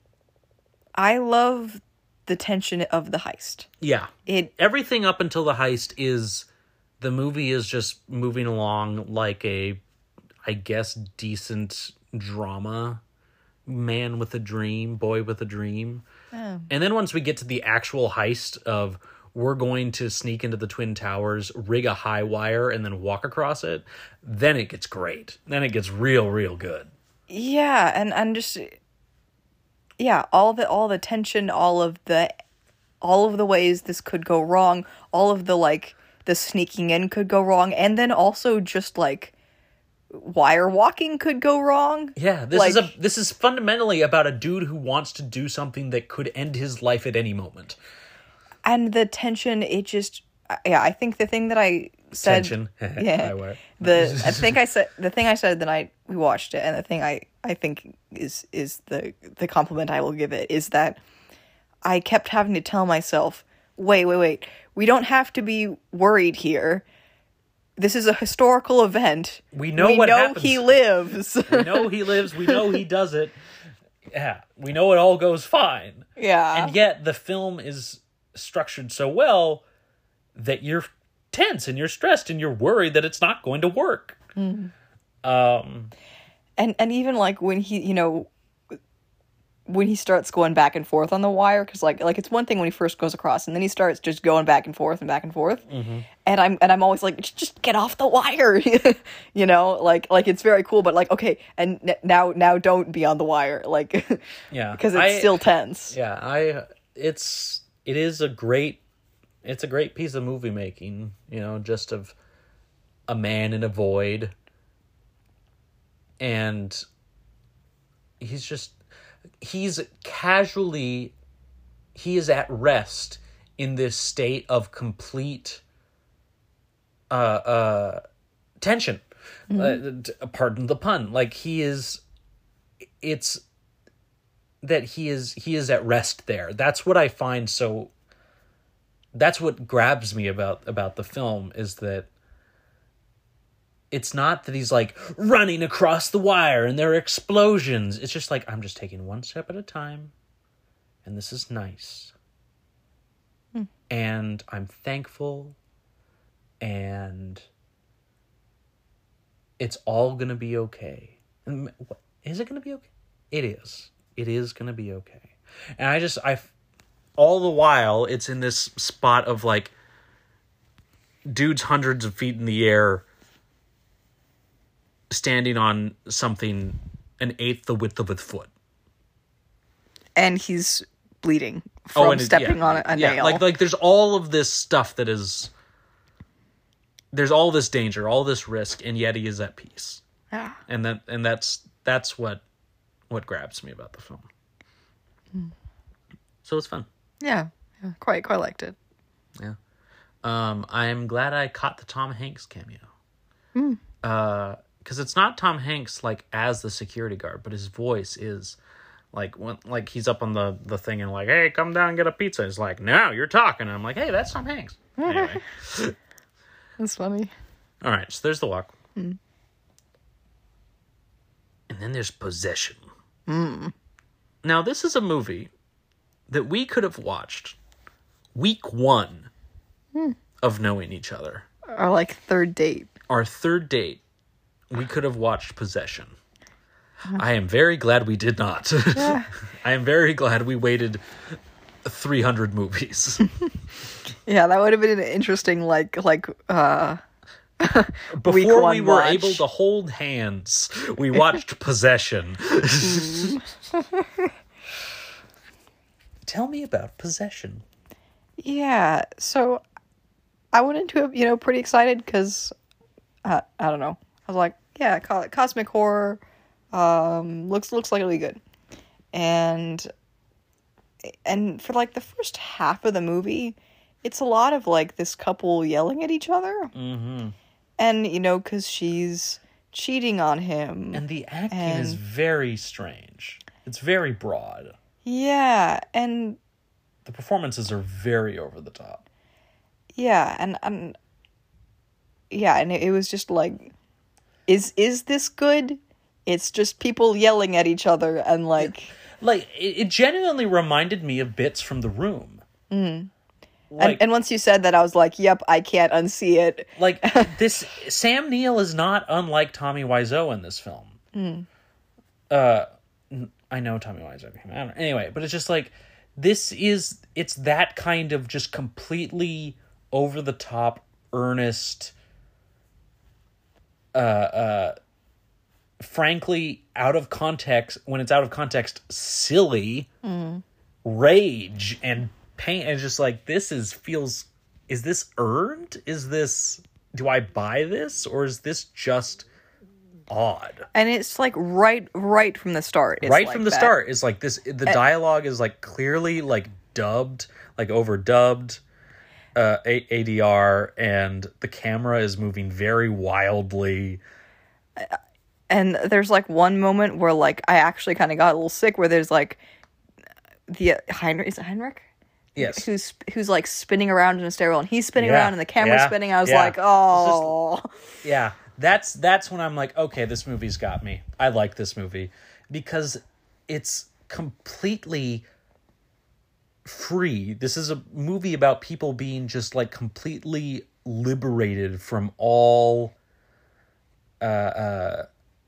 I love the tension of the heist.
Yeah.
It,
Everything up until the heist is, the movie is just moving along like a, I guess, decent drama. Man with a dream, boy with a dream.
Oh.
And then once we get to the actual heist of, we're going to sneak into the Twin Towers, rig a high wire, and then walk across it, then it gets great. Then it gets real, real good.
yeah, and, and just, yeah, all the, all the tension, all of the, all of the ways this could go wrong, all of the, like, the sneaking in could go wrong, and then also just, like, wire walking could go wrong.
Yeah, this
like,
is a this is fundamentally about a dude who wants to do something that could end his life at any moment.
And the tension, it just, yeah, I think the thing that I said,
Tension.
yeah,
Highwire.
the I think I said the thing I said the night we watched it, and the thing I I think is is the the compliment I will give it is that I kept having to tell myself, wait, wait, wait, we don't have to be worried here. This is a historical event.
We know
we
what
know
happens.
he lives.
We know he lives. We know he does it. Yeah, we know it all goes fine.
Yeah,
And yet the film is structured so well that you're tense and you're stressed and you're worried that it's not going to work.
Mm.
Um,
and and even like when he, you know, when he starts going back and forth on the wire, because like like it's one thing when he first goes across, and then he starts just going back and forth and back and forth,
mm-hmm.
and I'm and I'm always like, just get off the wire, you know, like like it's very cool, but like okay, and n- now now don't be on the wire, like
yeah,
because it's
I,
still tense.
Yeah, I it's it is a great it's a great piece of movie making, you know, just of a man in a void, and he's just he's casually he is at rest in this state of complete uh uh tension. Mm-hmm. uh, pardon the pun. Like he is it's that he is he is at rest there. That's what I find so that's what grabs me about about the film, is that it's not that he's like running across the wire and there are explosions. It's just like, I'm just taking one step at a time, and this is nice. Hmm. And I'm thankful, and it's all going to be okay. And is it going to be okay? It is. It is going to be okay. And I just, I, all the while, it's in this spot of like, dudes hundreds of feet in the air, standing on something an eighth the width of a foot,
and he's bleeding from
oh, and it,
stepping
yeah,
on a, a
yeah,
nail.
Like like there's all of this stuff that is there's all this danger, all this risk, and yet he is at peace.
Yeah.
And that and that's that's what what grabs me about the film. Mm. So it's fun.
Yeah, yeah, quite quite liked it.
Yeah. Um, I'm glad I caught the Tom Hanks cameo.
Mm.
Uh. Because it's not Tom Hanks, like, as the security guard, but his voice is, like, when, like he's up on the, the thing and like, hey, come down and get a pizza. He's like, no, you're talking. And I'm like, hey, that's Tom Hanks. Anyway.
That's funny.
All right, so there's The Walk.
Mm.
And then there's Possession.
Mm.
Now, this is a movie that we could have watched week one mm. of knowing each other.
Our, like, third date.
Our third date. We could have watched Possession. I am very glad we did not.
Yeah.
I am very glad we waited three hundred movies.
Yeah, that would have been an interesting, like, like, uh...
Before we were watch. able to hold hands, we watched Possession. Mm. Tell me about Possession.
Yeah, so I went into it, you know, pretty excited because, uh, I don't know. I was like, yeah, co- cosmic horror, um, looks looks like it'll be good. And, and for, like, the first half of the movie, it's a lot of, like, this couple yelling at each other.
Mm-hmm.
And, you know, because she's cheating on him.
And the acting
and,
is very strange. It's very broad.
Yeah, and...
The performances are very over the top.
Yeah, and... and yeah, and it, it was just like... Is is this good? It's just people yelling at each other and like...
Like, it, it genuinely reminded me of bits from The Room.
Mm. Like, and, and once you said that, I was like, yep, I can't unsee it.
Like, this... Sam Neill is not unlike Tommy Wiseau in this film.
Mm.
Uh, I know Tommy Wiseau came out. Anyway, but it's just like, this is... It's that kind of just completely over-the-top, earnest... Uh, uh, frankly, out of context, when it's out of context, silly
mm.
rage and pain. And just like, this is, feels, is this earned? Is this, do I buy this? Or is this just odd?
And it's like right, right from the start. It's
right
like
from the
that.
start is like this, the dialogue is like clearly like dubbed, like overdubbed. Uh, A- ADR, and the camera is moving very wildly.
And there's like one moment where like I actually kind of got a little sick, where there's like the uh, Heinrich, is it Heinrich?
Yes.
Who's who's like spinning around in a stairwell, and he's spinning
yeah.
around, and the camera's
yeah.
spinning. I was
yeah.
like, oh,
just, yeah. That's that's when I'm like, okay, this movie's got me. I like this movie because it's completely free. This is a movie about people being just like completely liberated from all uh uh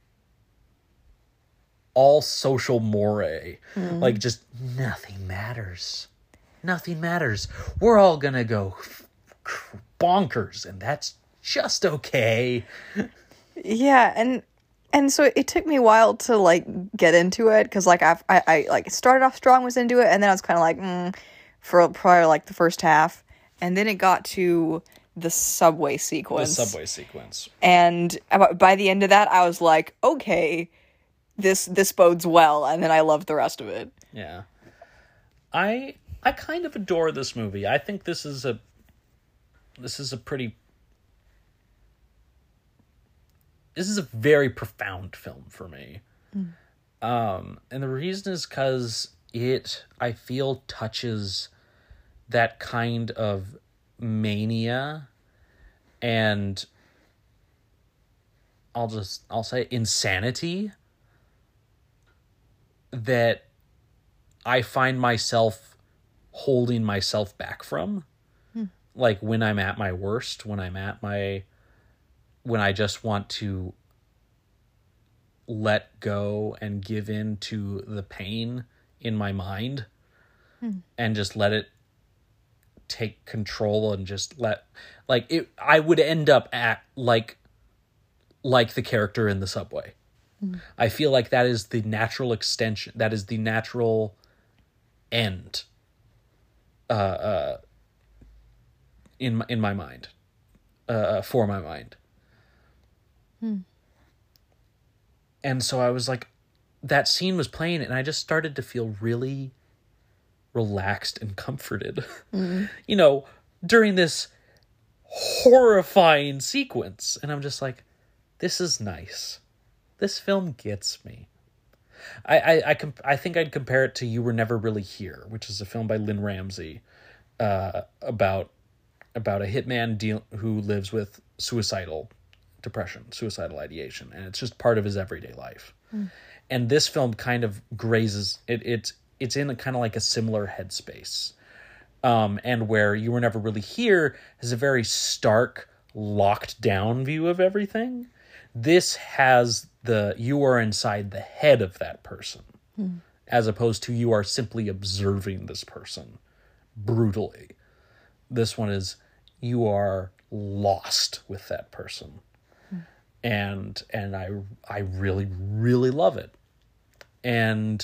all social moray. Mm-hmm. Like, just nothing matters. Nothing matters. We're all gonna go bonkers, and that's just okay.
Yeah, and And so it took me a while to, like, get into it, because, like, I've, I, I, like, started off strong, was into it, and then I was kind of like, mm, for probably, like, the first half. And then it got to the subway sequence.
The subway sequence.
And by the end of that, I was like, okay, this this bodes well, and then I loved the rest of it.
Yeah. I I kind of adore this movie. I think this is a, this is a pretty... This is a very profound film for me. Mm. Um, and the reason is because it, I feel, touches that kind of mania and I'll just, I'll say insanity that I find myself holding myself back from. Mm. Like when I'm at my worst, when I'm at my... when I just want to let go and give in to the pain in my mind hmm. and just let it take control and just let, like, it, I would end up at like, like the character in the subway. Hmm. I feel like that is the natural extension. That is the natural end, uh, uh, in my, in my mind, uh, for my mind. Hmm. And so I was like, that scene was playing and I just started to feel really relaxed and comforted, mm. you know, during this horrifying sequence. And I'm just like, this is nice. This film gets me. I, I, I, comp- I think I'd compare it to You Were Never Really Here, which is a film by Lynn Ramsey, uh, about, about a hitman deal who lives with suicidal depression, suicidal ideation, and it's just part of his everyday life. Mm. And this film kind of grazes it. It's it's in a kind of like a similar headspace, um, and where You Were Never Really Here has a very stark, locked down view of everything. This has the you are inside the head of that person, mm. as opposed to you are simply observing this person brutally. This one is you are lost with that person. And and I I really, really love it. And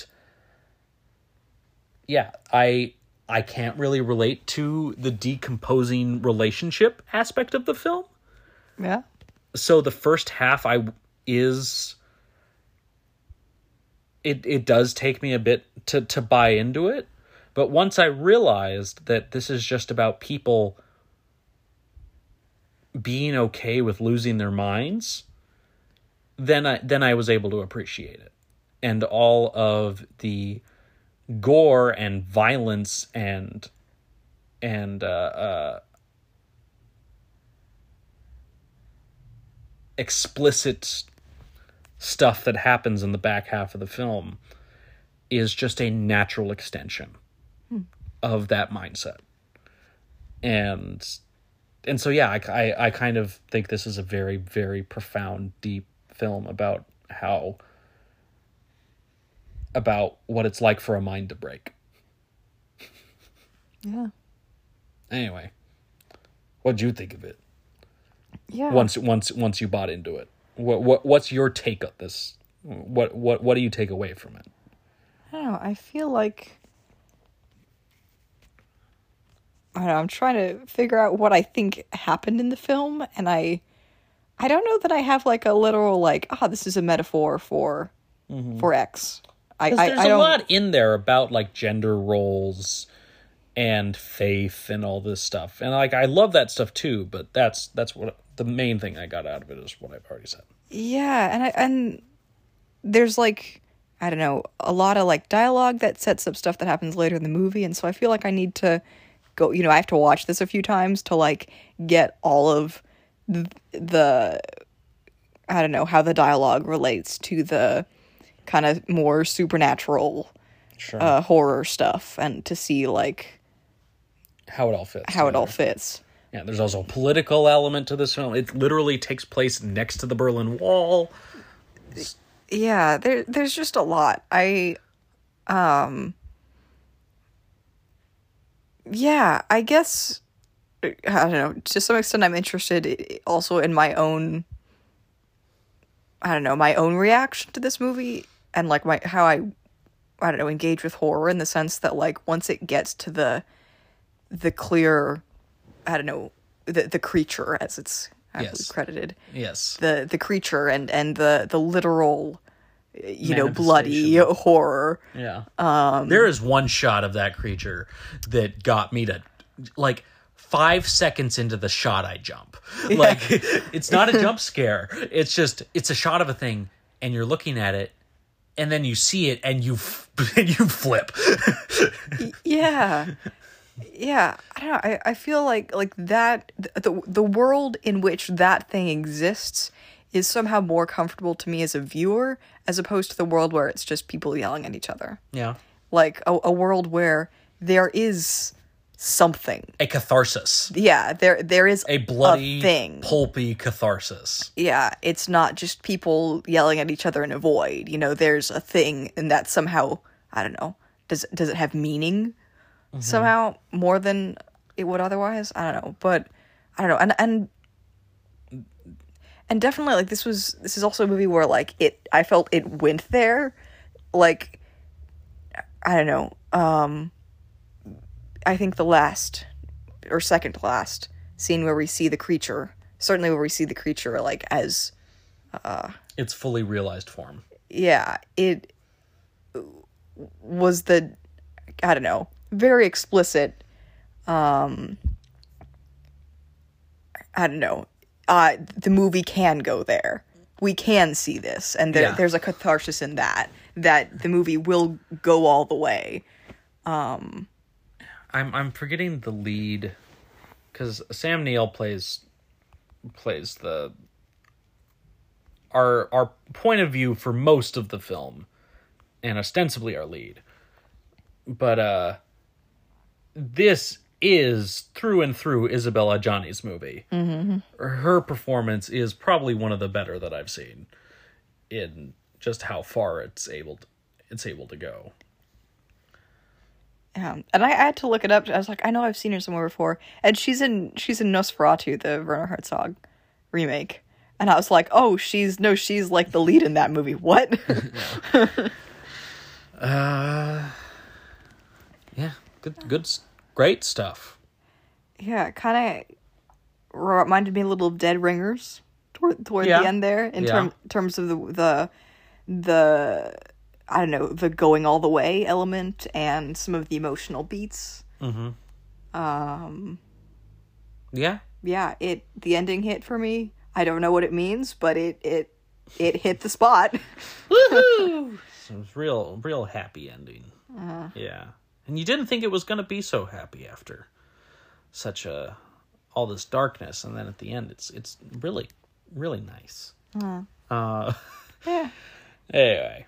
yeah, I I can't really relate to the decomposing relationship aspect of the film.
Yeah.
So the first half I is it it does take me a bit to, to buy into it. But once I realized that this is just about people being okay with losing their minds then I then I was able to appreciate it. And all of the gore and violence and and uh, uh, explicit stuff that happens in the back half of the film is just a natural extension hmm. of that mindset. And and so yeah, I, I I kind of think this is a very, very profound, deep film about how about what it's like for a mind to break.
Yeah.
Anyway, what'd you think of it?
Yeah.
Once once once you bought into it, what what what's your take on this? What what what do you take away from it?
I don't know. I feel like I don't know. I'm trying to figure out what I think happened in the film, and I I don't know that I have like a literal like ah oh, this is a metaphor for mm-hmm. for X. I, I
there's
I
a
don't...
lot in there about like gender roles and faith and all this stuff, and like I love that stuff too. But that's that's what the main thing I got out of it is what I've already said.
Yeah, and I and there's like I don't know a lot of like dialogue that sets up stuff that happens later in the movie, and so I feel like I need to go. You know, I have to watch this a few times to like get all of the, the I don't know how the dialogue relates to the kind of more supernatural sure. uh, horror stuff, and to see like
how it all fits.
How together. it all fits.
Yeah, there's also a political element to this film. It literally takes place next to the Berlin Wall. It's...
Yeah, there there's just a lot. I um Yeah, I guess I don't know, to some extent I'm interested also in my own I don't know, my own reaction to this movie and like my how I I don't know, engage with horror in the sense that like once it gets to the the clear I don't know, the the creature as it's yes. credited.
Yes.
The the creature and, and the, the literal you know, bloody horror.
Yeah.
Um
there is one shot of that creature that got me to like five seconds into the shot I jump. Yeah. Like it's not a jump scare. It's just it's a shot of a thing and you're looking at it and then you see it and you f- and you flip.
Yeah. Yeah, I don't know. I, I feel like like that the the world in which that thing exists is somehow more comfortable to me as a viewer as opposed to the world where it's just people yelling at each other.
Yeah.
Like a, a world where there is something.
A catharsis.
Yeah, there there is
a bloody,
a thing.
Pulpy catharsis.
Yeah, it's not just people yelling at each other in a void. You know, there's a thing and that somehow, I don't know, does does it have meaning? Mm-hmm. Somehow more than it would otherwise. I don't know, but I don't know, and and and definitely like this was this is also a movie where like it I felt it went there, like I don't know. Um, I think the last or second to last scene where we see the creature, certainly where we see the creature like as uh,
its fully realized form.
Yeah, it was the I don't know. Very explicit, um, I don't know, uh, the movie can go there. We can see this, and there, yeah. there's a catharsis in that, that the movie will go all the way. Um,
I'm I'm forgetting the lead, because Sam Neill plays, plays the, our, our point of view for most of the film, and ostensibly our lead. But, uh... this is, through and through, Isabelle Adjani's movie.
Mm-hmm.
Her performance is probably one of the better that I've seen in just how far it's able to, it's able to go.
Yeah, and I, I had to look it up. I was like, I know I've seen her somewhere before. And she's in she's in Nosferatu, the Werner Herzog remake. And I was like, oh, she's, no, she's like the lead in that movie. What?
uh... Yeah, good, good, great stuff.
Yeah, it kind of reminded me a little of Dead Ringers toward toward
yeah.
the end there in
yeah.
term, terms of the, the the I don't know the going all the way element and some of the emotional beats.
Mm-hmm.
Um.
Yeah.
Yeah. It the ending hit for me. I don't know what it means, but it it it hit the spot.
Woohoo! So it was real, real happy ending.
Uh,
Yeah. And you didn't think it was going to be so happy after such a, all this darkness. And then at the end, it's, it's really, really nice.
uh,
Uh,
yeah.
anyway.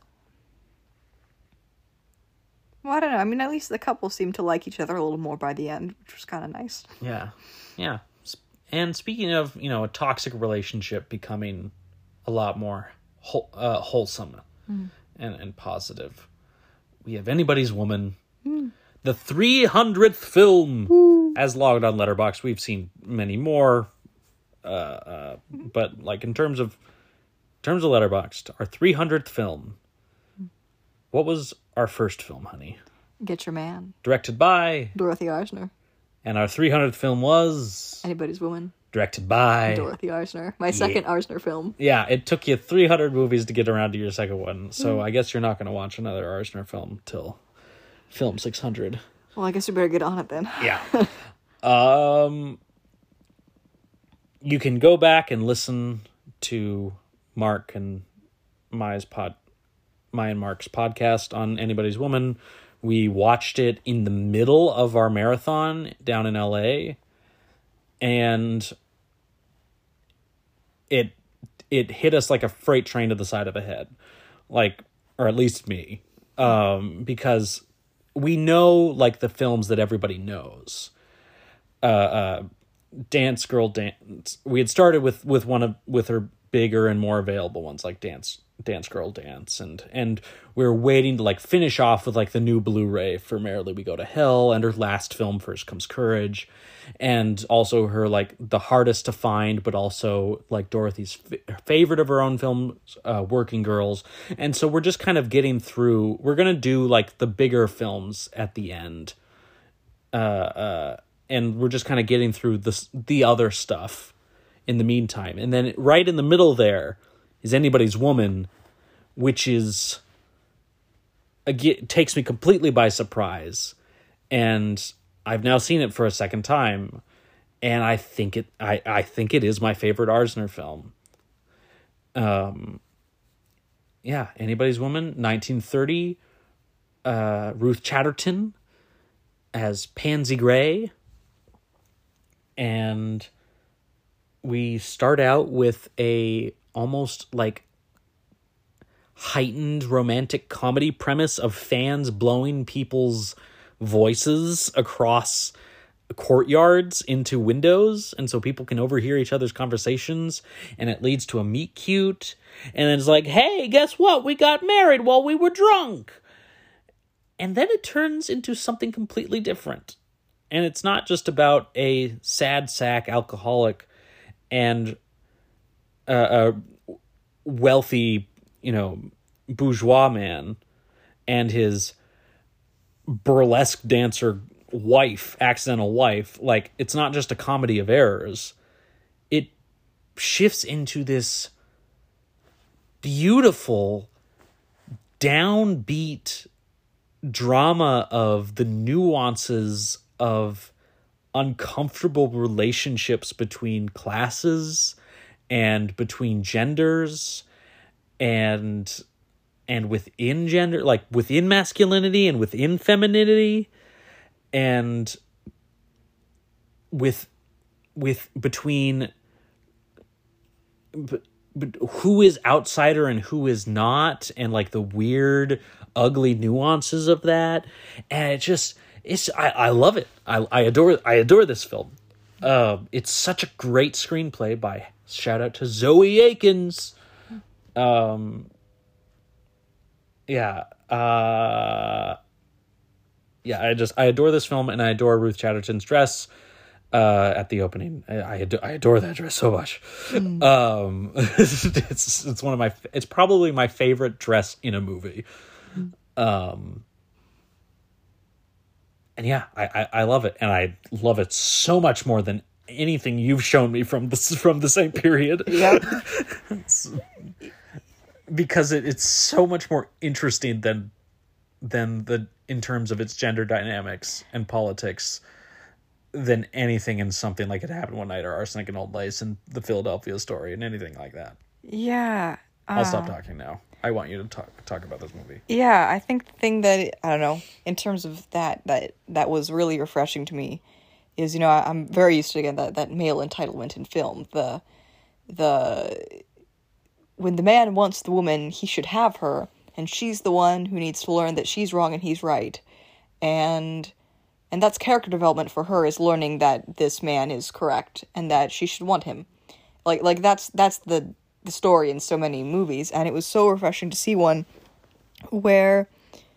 Well, I don't know. I mean, at least the couple seemed to like each other a little more by the end, which was kind of nice.
Yeah. Yeah. And speaking of, you know, a toxic relationship becoming a lot more whole, uh, wholesome mm. and, and positive, we have Anybody's Woman, mm. the three hundredth film, Woo. As logged on Letterboxd. We've seen many more, uh, uh, but like in terms of in terms of Letterboxd, our three hundredth film. What was our first film, honey?
Get Your Man.
Directed by
Dorothy Eisner.
And our three hundredth film was
Anybody's Woman.
Directed by
Dorothy Eisner. My second yeah. Eisner film.
Yeah, it took you three hundred movies to get around to your second one. So mm. I guess you're not going to watch another Eisner film till film six hundred.
Well, I guess we better get on it then.
Yeah. um, you can go back and listen to Mark and Maya's pod, Maya and Mark's podcast on Anybody's Woman. We watched it in the middle of our marathon down in L A, and it it hit us like a freight train to the side of the head, like, or at least me, um, because we know like the films that everybody knows. Uh, uh, Dance Girl Dance. We had started with with one of with her bigger and more available ones like Dance. Dance Girl Dance, and and we we're waiting to like finish off with like the new Blu-ray for Merrily We Go to Hell, and her last film, First Comes Courage, and also her like the hardest to find but also like Dorothy's f- favorite of her own films, uh, Working Girls. And so we're just kind of getting through. We're gonna do like the bigger films at the end, uh, uh, and we're just kind of getting through this the other stuff in the meantime, and then right in the middle there is Anybody's Woman, which is again takes me completely by surprise, and I've now seen it for a second time, and I think it I, I think it is my favorite Eisner film. Um, yeah, Anybody's Woman, nineteen thirty, uh, Ruth Chatterton as Pansy Gray, and we start out with a almost like heightened romantic comedy premise of fans blowing people's voices across courtyards into windows, and so people can overhear each other's conversations, and it leads to a meet cute, and then it's like, hey, guess what? We got married while we were drunk. And then it turns into something completely different. And it's not just about a sad sack alcoholic and Uh, a wealthy, you know, bourgeois man and his burlesque dancer wife, accidental wife. Like, it's not just a comedy of errors. It shifts into this beautiful, downbeat drama of the nuances of uncomfortable relationships between classes and between genders, and and within gender, like within masculinity and within femininity, and with with between but, but who is outsider and who is not, and like the weird ugly nuances of that. And it just it's I, I love it. I I adore I adore this film. Uh, it's such a great screenplay by, shout out to Zoe Akins. Um, yeah. Uh, yeah, I just, I adore this film, and I adore Ruth Chatterton's dress uh, at the opening. I, I, adore, I adore that dress so much. Mm. Um, it's, it's one of my, it's probably my favorite dress in a movie. Mm. Um, And yeah, I, I, I love it, and I love it so much more than anything you've shown me from this from the same period.
Yep.
Because it, it's so much more interesting than than the in terms of its gender dynamics and politics than anything in something like It Happened One Night or Arsenic and Old Lace and The Philadelphia Story and anything like that.
Yeah.
I'll stop
Uh,
talking now. I want you to talk talk about this movie.
yeah, I think the thing that, I don't know, in terms of that, that, that was really refreshing to me is, you know, I, I'm very used to, again, that, that male entitlement in film. The, the, when the man wants the woman, he should have her, and she's the one who needs to learn that she's wrong and he's right. And, and that's character development for her, is learning that this man is correct and that she should want him. Like, like that's, that's the, the story in so many movies, and it was so refreshing to see one where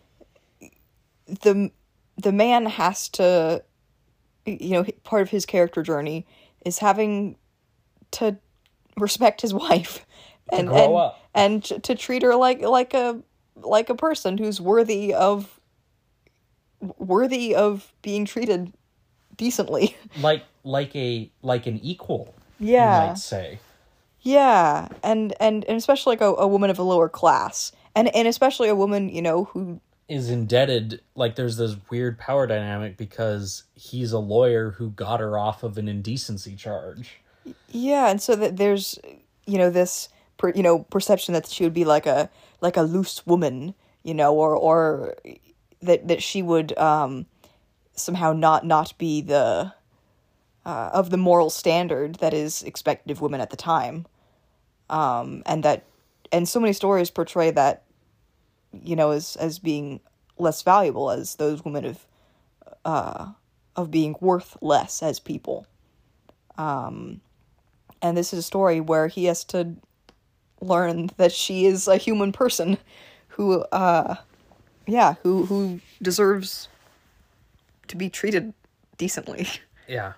the the man has to, you know, part of his character journey is having to respect his wife and
to grow
and,
up.
and to, to treat her like like a like a person who's worthy of worthy of being treated decently.
Like like a like an equal,
Yeah.
you might say.
Yeah, and, and, and especially like a, a woman of a lower class. And and especially a woman, you know, who
Is indebted, like there's this weird power dynamic because he's a lawyer who got her off of an indecency charge.
yeah, and so that there's, you know, this per, you know, perception that she would be like a like a loose woman, you know, or or that that she would um somehow not not be the uh, of the moral standard that is expected of women at the time. Um and that and so many stories portray that, you know, as as being less valuable, as those women of uh of being worth less as people. Um and this is a story where he has to learn that she is a human person who uh yeah, who who deserves to be treated decently.
Yeah.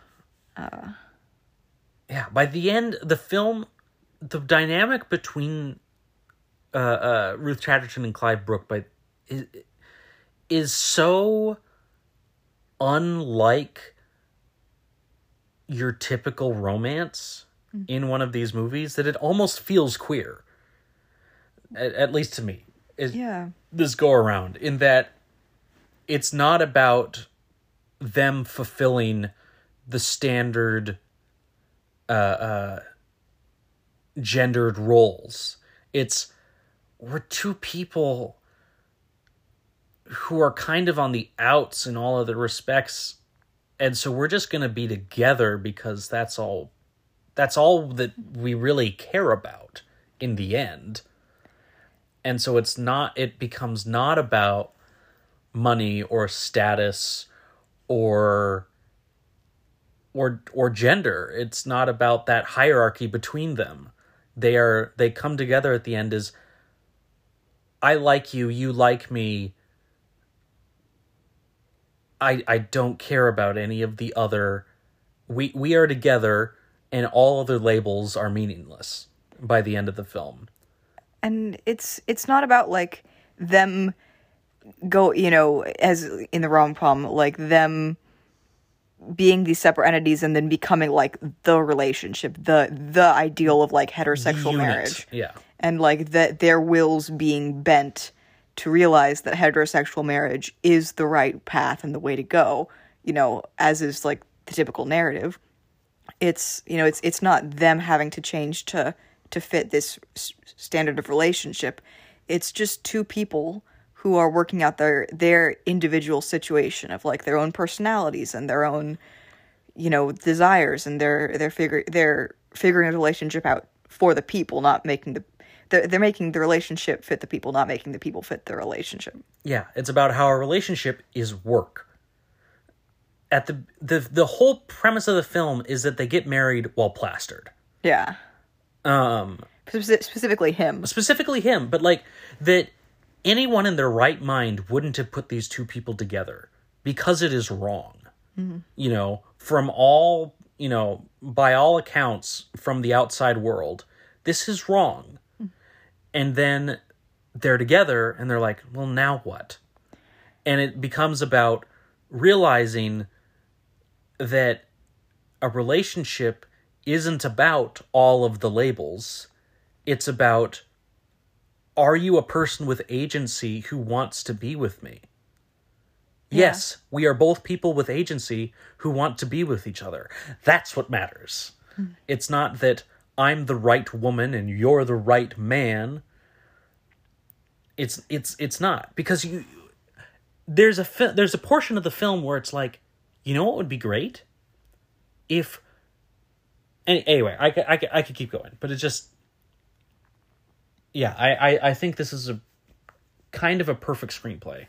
Yeah, by the end, the film, the dynamic between uh, uh, Ruth Chatterton and Clive Brook by, is, is so unlike your typical romance mm. in one of these movies that it almost feels queer. At, at least to me. Is
Yeah.
This go around, in that it's not about them fulfilling the standard uh, uh, gendered roles. It's, we're two people who are kind of on the outs in all other respects, and so we're just going to be together because that's all that's all that we really care about in the end. And so it's not, it becomes not about money or status or or or gender. It's not about that hierarchy between them. They are they come together at the end as, I like you, you like me. I I don't care about any of the other. We we are together, and all other labels are meaningless by the end of the film.
And it's it's not about like them go, you know, as in the rom-com, like them being these separate entities and then becoming like the relationship, the the ideal of like heterosexual marriage.
Yeah.
And like that their wills being bent to realize that heterosexual marriage is the right path and the way to go, you know, as is like the typical narrative. It's, you know, it's it's not them having to change to to fit this s- standard of relationship. It's just two people who are working out their their individual situation of like their own personalities and their own, you know, desires, and they're they're figure they're figuring a relationship out for the people, not making the they're, they're making the relationship fit the people, not making the people fit the relationship.
Yeah, it's about how a relationship is work. At the the the whole premise of the film is that they get married while plastered.
Yeah.
Um,
Speci- specifically him.
Specifically him, but like that anyone in their right mind wouldn't have put these two people together because it is wrong. Mm-hmm. You know, from all, you know, by all accounts from the outside world, this is wrong. Mm-hmm. And then they're together and they're like, well, now what? And it becomes about realizing that a relationship isn't about all of the labels. It's about, are you a person with agency who wants to be with me? Yeah. Yes, we are both people with agency who want to be with each other. That's what matters. Mm. It's not that I'm the right woman and you're the right man. It's it's it's not, because you there's a fi- there's a portion of the film where it's like, you know what would be great if any, anyway I, I, I could keep going, but it's just yeah I, I, I think this is a kind of a perfect screenplay.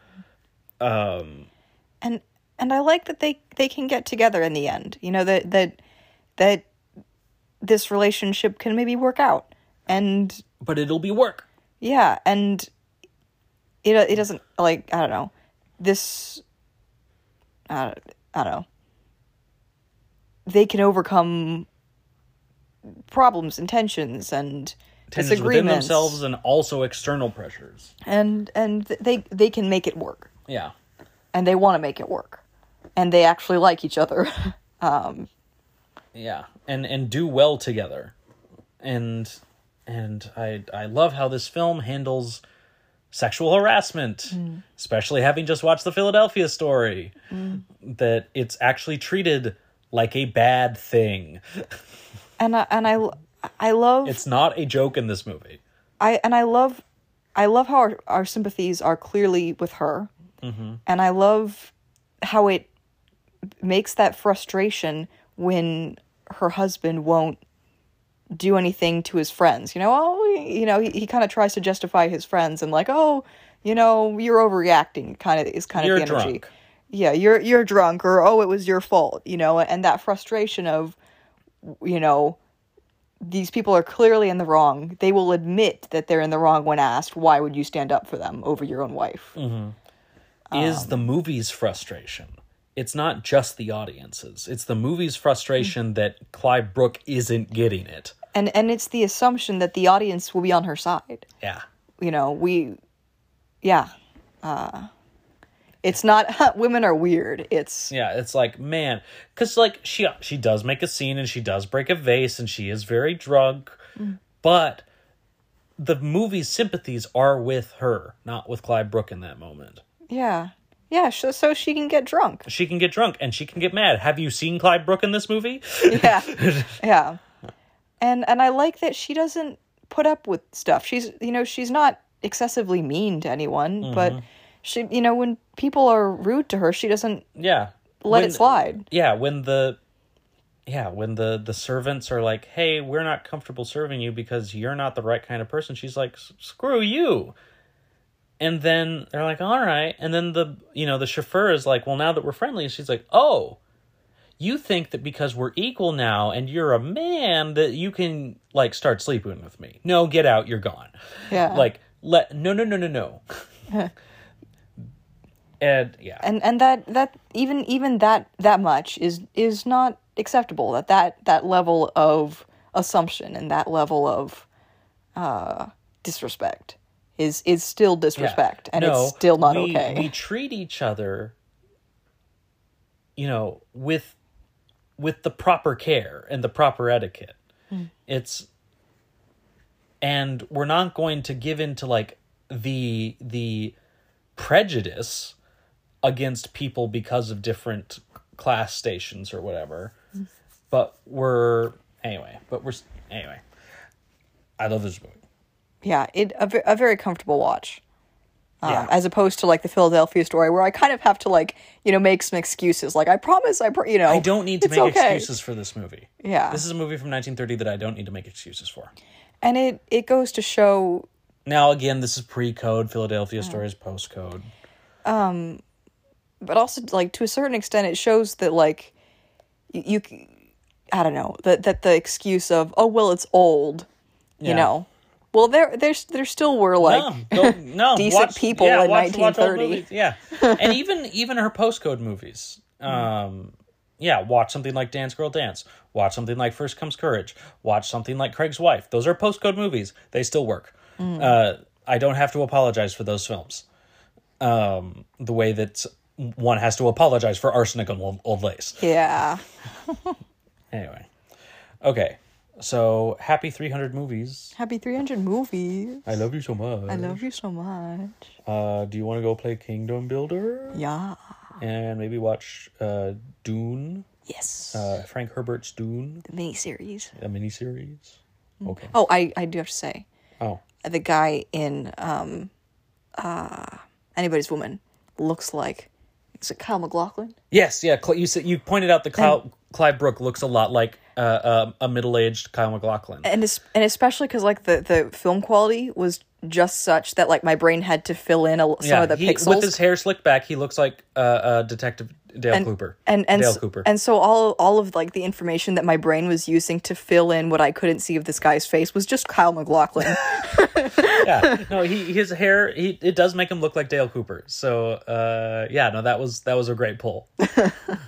Um,
and and I like that they they can get together in the end. You know, that that that this relationship can maybe work out, and
but it'll be work.
yeah, and it it doesn't, like, I don't know, this I, I don't know, they can overcome problems and tensions and
Tensions within
disagreements
themselves and also external pressures.
and and they they can make it work,
Yeah.
and they want to make it work, and they actually like each other. um
Yeah, and and do well together. And and I I love how this film handles sexual harassment, mm. especially having just watched the Philadelphia Story, mm. that it's actually treated like a bad thing.
And I, and I I love
it's not a joke in this movie.
I and I love I love how our, our sympathies are clearly with her. Mm-hmm. And I love how it makes that frustration when her husband won't do anything to his friends. You know, oh, you know, he, he kind of tries to justify his friends and like, oh, you know, you're overreacting. Kind of is kind
you're
of the energy.
Drunk.
Yeah, you're you're drunk, or oh, it was your fault. You know, and that frustration of, you know, these people are clearly in the wrong. They will admit that they're in the wrong when asked, why would you stand up for them over your own wife?
Mm-hmm. Um, is the movie's frustration. It's not just the audience's. It's the movie's frustration mm-hmm. that Clyde Brooke isn't getting it.
And and it's the assumption that the audience will be on her side.
Yeah.
You know, we, yeah. Uh, it's not, women are weird. It's...
Yeah, it's like, man. Because, like, she she does make a scene and she does break a vase and she is very drunk. Mm. But the movie's sympathies are with her, not with Clyde Brooke in that moment.
Yeah. Yeah, so she can get drunk.
She can get drunk and she can get mad. Have you seen Clyde Brooke in this movie?
Yeah. Yeah. And and I like that she doesn't put up with stuff. She's, you know, she's not excessively mean to anyone, mm-hmm. but she, you know, when people are rude to her, she doesn't
yeah.
let
when,
it slide.
Yeah, when the yeah, when the, the servants are like, hey, we're not comfortable serving you because you're not the right kind of person, she's like, screw you. And then they're like, all right. And then the, you know, the chauffeur is like, well, now that we're friendly, and she's like, oh, you think that because we're equal now and you're a man that you can, like, start sleeping with me. No, get out, you're gone.
Yeah.
Like, let, no, no, no, no, no. And, yeah.
And and that, that even even that that much is is not acceptable. That that, that level of assumption and that level of uh, disrespect is is still disrespect. Yeah. And no, it's still not
we,
okay.
We treat each other, you know, with with the proper care and the proper etiquette. Mm. It's, and we're not going to give in to, like, the the prejudice against people because of different class stations or whatever. Mm. But we're anyway. But we're anyway. I love this movie.
Yeah, it a, a very comfortable watch. Um,
yeah.
As opposed to, like, the Philadelphia Story, where I kind of have to, like, you know, make some excuses. Like, I promise, I, pr- you know,
I don't need to make
okay.
excuses for this movie.
Yeah.
This is a movie from nineteen thirty that I don't need to make excuses for.
And it, it goes to show...
Now, again, this is pre-code. Philadelphia Story is post-code.
Um, but also, like, to a certain extent, it shows that, like, you... you I don't know, that, that the excuse of, oh, well, it's old, you yeah. know... Well, there, there's, there still were, like,
no, no,
decent
watch,
people
yeah,
in
watch,
nineteen thirty.
Watch yeah, and even even her postcode movies. Um, yeah, watch something like Dance Girl Dance. Watch something like First Comes Courage. Watch something like Craig's Wife. Those are postcode movies. They still work. Mm. Uh, I don't have to apologize for those films. Um, the way that one has to apologize for Arsenic on Old, old Lace.
Yeah.
Anyway, okay. So, happy three hundred movies.
Happy three hundred movies.
I love you so much.
I love you so much.
Uh, do you want to go play Kingdom Builder?
Yeah.
And maybe watch uh, Dune?
Yes.
Uh, Frank Herbert's Dune,
the miniseries.
a miniseries. Okay.
Oh, I, I do have to say,
Oh,
the guy in um, uh, Anybody's Woman looks like, is it Kyle MacLachlan?
yes, yeah. Cl- You said you pointed out that Kyle, Clive Brook looks a lot like uh, uh, a middle-aged Kyle MacLachlan.
And es- and especially because like the, the film quality was just such that like my brain had to fill in a, some
yeah,
of the
he,
pixels
with his hair slicked back, he looks like uh, uh, Detective Dale
and,
Cooper.
And and
Dale
s-
Cooper.
and so all all of like the information that my brain was using to fill in what I couldn't see of this guy's face was just Kyle MacLachlan.
yeah, no, he his hair he it does make him look like Dale Cooper. So uh, yeah, no, that was that was a great pull.